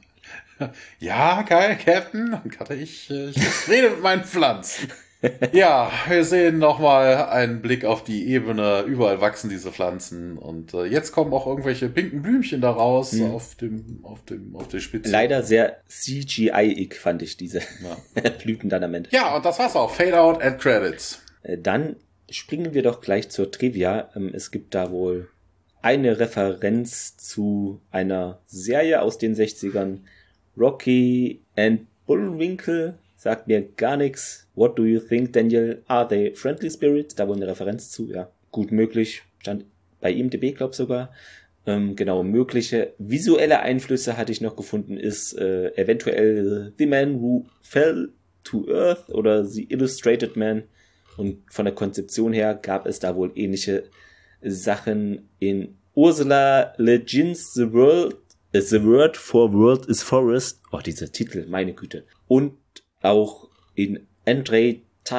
Ja, geil, Captain. Und Carter, ich, ich rede mit meinen Pflanzen. Ja, wir sehen nochmal einen Blick auf die Ebene. Überall wachsen diese Pflanzen und äh, jetzt kommen auch irgendwelche pinken Blümchen da raus hm. auf dem, auf dem, auf der Spitze. Leider sehr C G I-ig fand ich diese ja. Blüten dann am Ende. Ja, und das war's auch. Fade out and Credits. Äh, dann springen wir doch gleich zur Trivia. Es gibt da wohl eine Referenz zu einer Serie aus den sechzigern. Rocky and Bullwinkle sagt mir gar nichts. What do you think, Daniel? Are they friendly spirits? Da wohl eine Referenz zu, ja. Gut möglich. Stand bei I M D B, glaube ich sogar. Ähm, genau, mögliche visuelle Einflüsse hatte ich noch gefunden, ist äh, eventuell The Man Who Fell to Earth oder The Illustrated Man. Und von der Konzeption her gab es da wohl ähnliche Sachen in Ursula Le Guin's The World, uh, The Word for World is Forest. Oh, dieser Titel, meine Güte. Und auch in Andrei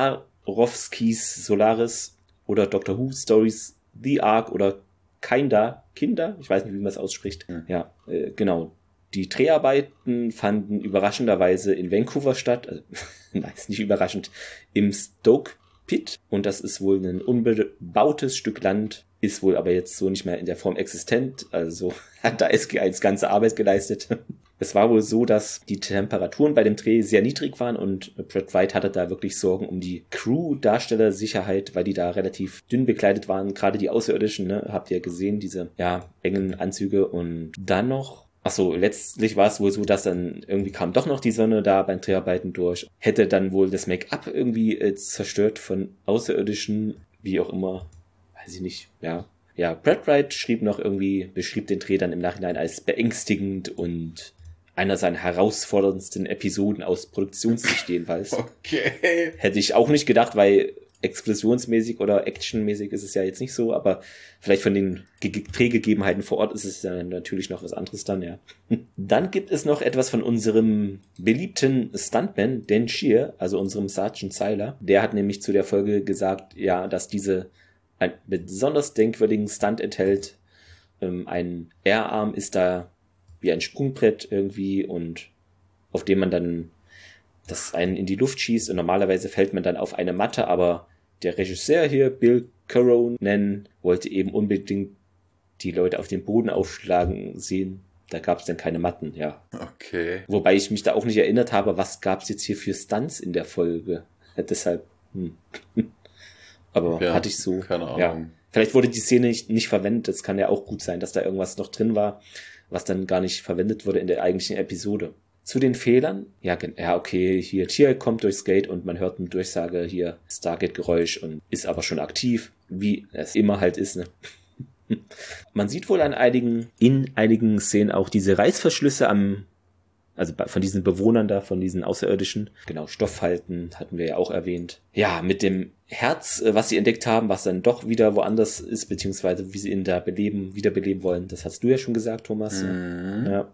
Tarkovskys Solaris oder Doctor Who Stories The Ark oder Kinda, Kinder, ich weiß nicht, wie man es ausspricht. Hm. Ja, äh, genau. Die Dreharbeiten fanden überraschenderweise in Vancouver statt. Also, nein, ist nicht überraschend. Im Stoke Pit, und das ist wohl ein unbebautes Stück Land, ist wohl aber jetzt so nicht mehr in der Form existent, also hat da S G eins ganze Arbeit geleistet. Es war wohl so, dass die Temperaturen bei dem Dreh sehr niedrig waren und Brett White hatte da wirklich Sorgen um die Crew-Darstellersicherheit, weil die da relativ dünn bekleidet waren, gerade die Außerirdischen, ne, habt ihr gesehen, diese, ja, engen Anzüge und dann noch Ach so, letztlich war es wohl so, dass dann irgendwie kam doch noch die Sonne da beim Dreharbeiten durch. Hätte dann wohl das Make-up irgendwie äh, zerstört von Außerirdischen, wie auch immer. weiß ich nicht, ja. Ja, Brad Wright schrieb noch irgendwie, beschrieb den Dreh dann im Nachhinein als beängstigend und einer seiner herausforderndsten Episoden aus Produktionssicht jedenfalls. Okay. Hätte ich auch nicht gedacht, weil explosionsmäßig oder actionmäßig ist es ja jetzt nicht so, aber vielleicht von den Ge- Drehgegebenheiten vor Ort ist es ja natürlich noch was anderes dann, ja. Dann gibt es noch etwas von unserem beliebten Stuntman, Dan Shear, also unserem Sergeant Seiler. Der hat nämlich zu der Folge gesagt, ja, dass diese einen besonders denkwürdigen Stunt enthält. Ähm, ein Air-Arm ist da wie ein Sprungbrett irgendwie und auf dem man dann das einen in die Luft schießt und normalerweise fällt man dann auf eine Matte, aber der Regisseur hier, Bill Caronan, wollte eben unbedingt die Leute auf den Boden aufschlagen sehen. Da gab es dann keine Matten, ja. Okay. Wobei ich mich da auch nicht erinnert habe, was gab es jetzt hier für Stunts in der Folge. Ja, deshalb, hm. Aber ja, hatte ich so. Keine Ahnung. Ja. Vielleicht wurde die Szene nicht, nicht verwendet. Das kann ja auch gut sein, dass da irgendwas noch drin war, was dann gar nicht verwendet wurde in der eigentlichen Episode. Zu den Fehlern, ja, ja, okay, hier Tier kommt durchs Gate und man hört eine Durchsage, hier Stargate-Geräusch und ist aber schon aktiv, wie es immer halt ist, ne? Man sieht wohl an einigen, in einigen Szenen auch diese Reißverschlüsse am, also von diesen Bewohnern da, von diesen Außerirdischen. Genau, Stoffhalten hatten wir ja auch erwähnt. Ja, mit dem Herz, was sie entdeckt haben, was dann doch wieder woanders ist, beziehungsweise wie sie ihn da beleben, wiederbeleben wollen. Das hast du ja schon gesagt, Thomas. Mhm. Ja.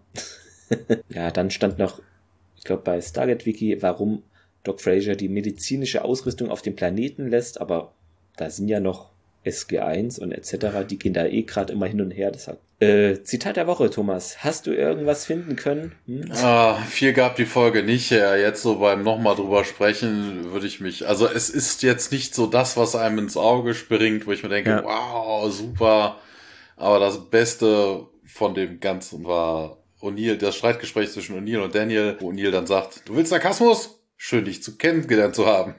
Ja, dann stand noch, ich glaube bei Stargate Wiki, warum Doc Fraser die medizinische Ausrüstung auf dem Planeten lässt, aber da sind ja noch S G eins und et cetera, die gehen da eh gerade immer hin und her. Deshalb. Äh, Zitat der Woche, Thomas. Hast du irgendwas finden können? Hm? Ah, viel gab die Folge nicht her. Jetzt so beim nochmal drüber sprechen, würde ich mich, also es ist jetzt nicht so das, was einem ins Auge springt, wo ich mir denke, Ja. wow, super. Aber das Beste von dem Ganzen war O'Neill, das Streitgespräch zwischen O'Neill und Daniel, wo O'Neill dann sagt, du willst Sarkasmus? Schön, dich zu kennengelernt zu haben.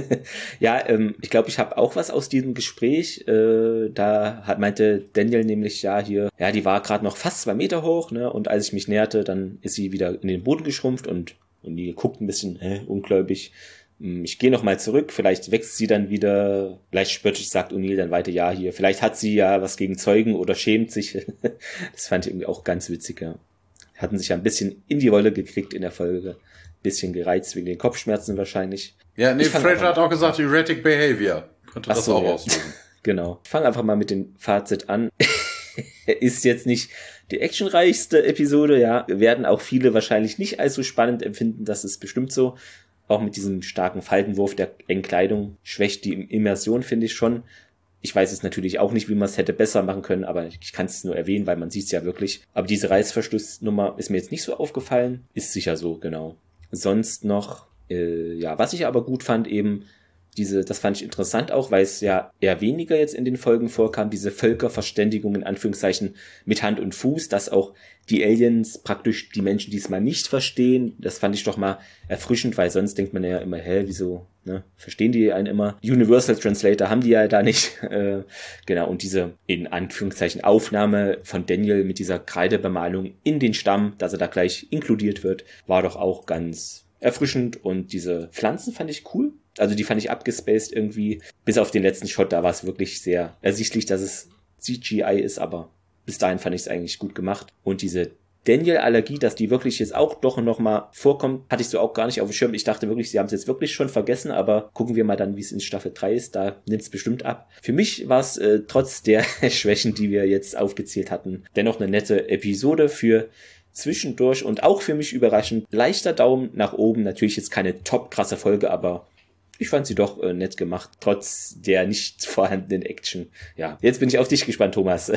Ja, ähm, ich glaube, ich habe auch was aus diesem Gespräch. Äh, da hat, meinte Daniel nämlich, ja, hier, ja, die war gerade noch fast zwei Meter hoch, ne? Und als ich mich näherte, dann ist sie wieder in den Boden geschrumpft und, und die guckt ein bisschen hä, ungläubig. Ich gehe noch mal zurück, vielleicht wächst sie dann wieder, vielleicht spöttisch sagt O'Neill dann weiter, ja, hier, vielleicht hat sie ja was gegen Zeugen oder schämt sich. Das fand ich irgendwie auch ganz witzig, ja. Hatten sich ja ein bisschen in die Rolle gekriegt in der Folge. Bisschen gereizt wegen den Kopfschmerzen wahrscheinlich. Ja, nee, Ich fang Fraser einfach hat mal- auch gesagt, erratic behavior. Könnte Ach das so, auch ja. auslösen. Genau. Ich fange einfach mal mit dem Fazit an. Ist jetzt nicht die actionreichste Episode, ja. Werden auch viele wahrscheinlich nicht allzu spannend empfinden, das ist bestimmt so. Auch mit diesem starken Faltenwurf der engen Kleidung schwächt die Immersion, finde ich schon. Ich weiß es natürlich auch nicht, wie man es hätte besser machen können, aber ich kann es nur erwähnen, weil man sieht es ja wirklich. Aber diese Reißverschlussnummer ist mir jetzt nicht so aufgefallen. Ist sicher so, genau. Sonst noch, äh, ja, was ich aber gut fand, eben diese, das fand ich interessant auch, weil es ja eher weniger jetzt in den Folgen vorkam, diese Völkerverständigung in Anführungszeichen mit Hand und Fuß, dass auch die Aliens praktisch die Menschen diesmal nicht verstehen. Das fand ich doch mal erfrischend, weil sonst denkt man ja immer, hä, wieso, ne, verstehen die einen immer? Universal Translator haben die ja da nicht. Äh, genau, und diese in Anführungszeichen Aufnahme von Daniel mit dieser Kreidebemalung in den Stamm, dass er da gleich inkludiert wird, war doch auch ganz erfrischend. Und diese Pflanzen fand ich cool. Also die fand ich abgespaced irgendwie. Bis auf den letzten Shot, da war es wirklich sehr ersichtlich, dass es C G I ist, aber bis dahin fand ich es eigentlich gut gemacht. Und diese Daniel-Allergie, dass die wirklich jetzt auch doch noch mal vorkommt, hatte ich so auch gar nicht auf dem Schirm. Ich dachte wirklich, sie haben es jetzt wirklich schon vergessen, aber gucken wir mal dann, wie es in Staffel drei ist. Da nimmt es bestimmt ab. Für mich war es äh, trotz der Schwächen, die wir jetzt aufgezählt hatten, dennoch eine nette Episode für zwischendurch und auch für mich überraschend. Leichter Daumen nach oben. Natürlich jetzt keine top krasse Folge, aber ich fand sie doch äh, nett gemacht, trotz der nicht vorhandenen Action. Ja, jetzt bin ich auf dich gespannt, Thomas.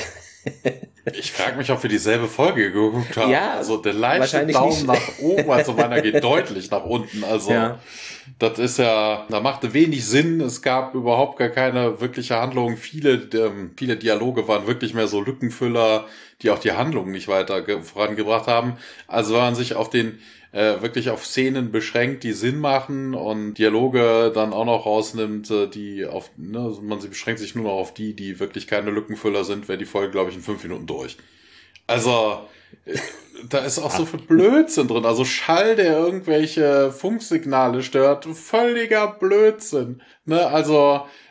Ich frage mich, ob wir dieselbe Folge geguckt haben. Ja, also der leichte wahrscheinlich Daumen nicht. nach oben, also meiner geht deutlich nach unten. Also Ja. das ist ja, da machte wenig Sinn. Es gab überhaupt gar keine wirkliche Handlung. Viele, ähm, viele Dialoge waren wirklich mehr so Lückenfüller, die auch die Handlung nicht weiter ge- vorangebracht haben. Also wenn man sich auf den äh, wirklich auf Szenen beschränkt, die Sinn machen und Dialoge dann auch noch rausnimmt, äh, die auf, ne, man sie beschränkt sich nur noch auf die, die wirklich keine Lückenfüller sind, wäre die Folge, glaube ich, in fünf Minuten durch. Also, äh, da ist auch so viel Blödsinn drin. Also Schall, der irgendwelche Funksignale stört, völliger Blödsinn. Ne, also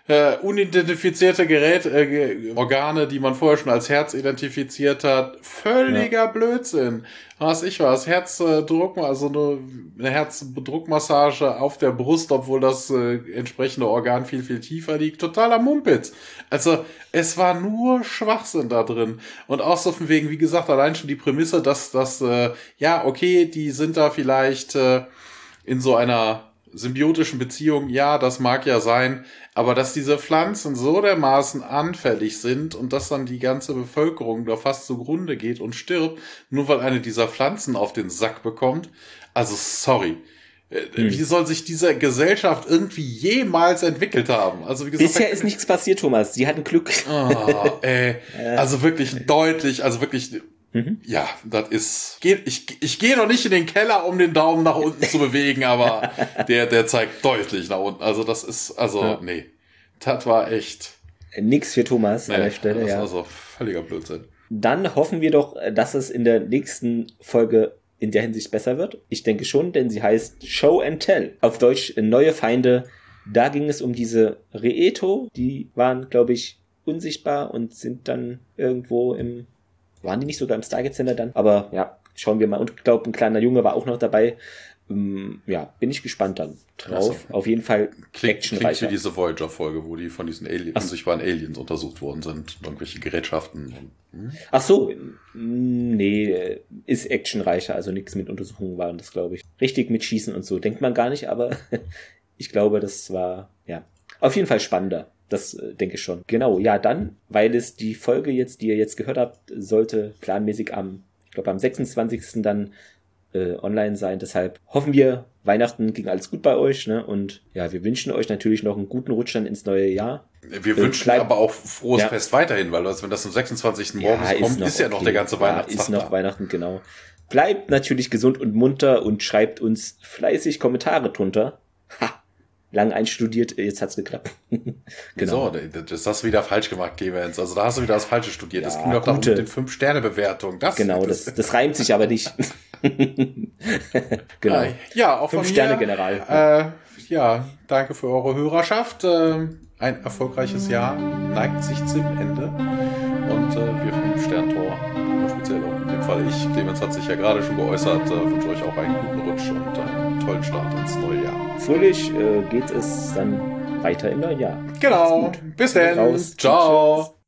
äh, unidentifizierte Geräte, äh, Organe, die man vorher schon als Herz identifiziert hat. Völliger ja. Blödsinn. Was ich was, Herzdruck, also eine, eine Herzdruckmassage auf der Brust, obwohl das äh, entsprechende Organ viel, viel tiefer liegt. Totaler Mumpitz. Also, es war nur Schwachsinn da drin. Und auch so von wegen, wie gesagt, allein schon die Prämisse, dass das, äh, ja, okay, die sind da vielleicht äh, in so einer symbiotischen Beziehung, ja, das mag ja sein, aber dass diese Pflanzen so dermaßen anfällig sind und dass dann die ganze Bevölkerung da fast zugrunde geht und stirbt, nur weil eine dieser Pflanzen auf den Sack bekommt, also sorry. Hm. Wie soll sich diese Gesellschaft irgendwie jemals entwickelt haben? Also wie gesagt, bisher ist nichts passiert, Thomas. Sie hatten Glück. Oh, ey, also wirklich deutlich, also wirklich... Mhm. Ja, das ist, ich, ich gehe noch nicht in den Keller, um den Daumen nach unten zu bewegen, aber der, der zeigt deutlich nach unten. Also das ist, also, ja. nee, das war echt. Nix für Thomas nee, an der Stelle, das ja. Also völliger Blödsinn. Dann hoffen wir doch, dass es in der nächsten Folge in der Hinsicht besser wird. Ich denke schon, denn sie heißt Show and Tell. Auf Deutsch Neue Feinde. Da ging es um diese Reeto. Die waren, glaube ich, unsichtbar und sind dann irgendwo im waren die nicht sogar im Stargate Center dann? Aber ja, schauen wir mal. Und ich glaube, ein kleiner Junge war auch noch dabei. Ähm, ja, bin ich gespannt dann drauf. Also, auf jeden Fall actionreicher. Klingt wie diese Voyager-Folge, wo die von diesen Alien, unsichtbaren Aliens untersucht worden sind. Irgendwelche Gerätschaften. Und, hm? Ach so, nee, ist actionreicher. Also nichts mit Untersuchungen waren das, glaube ich. Richtig mit Schießen und so. Denkt man gar nicht, aber ich glaube, das war, ja, auf jeden Fall spannender. Das äh, denke ich schon. Genau, ja, dann, weil es die Folge jetzt, die ihr jetzt gehört habt, sollte planmäßig am, ich glaube am sechsundzwanzigsten dann äh, online sein. Deshalb hoffen wir, Weihnachten ging alles gut bei euch, ne? Und ja, wir wünschen euch natürlich noch einen guten Rutsch dann ins neue Jahr. Wir äh, wünschen bleib, aber auch frohes ja. Fest weiterhin, weil das, wenn das am sechsundzwanzigsten morgens ja, kommt, ist, ist ja okay. noch der ganze Weihnachtstag. Ja, ist noch da. Weihnachten, genau. Bleibt natürlich gesund und munter und schreibt uns fleißig Kommentare drunter. Ha! Lang einstudiert, jetzt hat's geklappt. Genau. Wieso? Das hast du wieder falsch gemacht, Clemens. Also da hast du wieder das Falsche studiert. Ja, das ging doch darum mit den fünf Sterne Bewertung. Das, genau, das, das, das reimt sich aber nicht. Genau. Ja, auch fünf von Sterne mir, General. Äh, ja, danke für eure Hörerschaft. Äh, ein erfolgreiches Jahr neigt sich zum Ende. Und äh, wir vom Sterntor, speziell auch in dem Fall ich, Clemens hat sich ja gerade schon geäußert, äh, wünsche euch auch einen guten Rutsch und einen tollen Start ins neue Jahr. Fröhlich äh, geht es dann weiter im neuen Jahr. Genau. Bis dann. Ciao. Tschüss.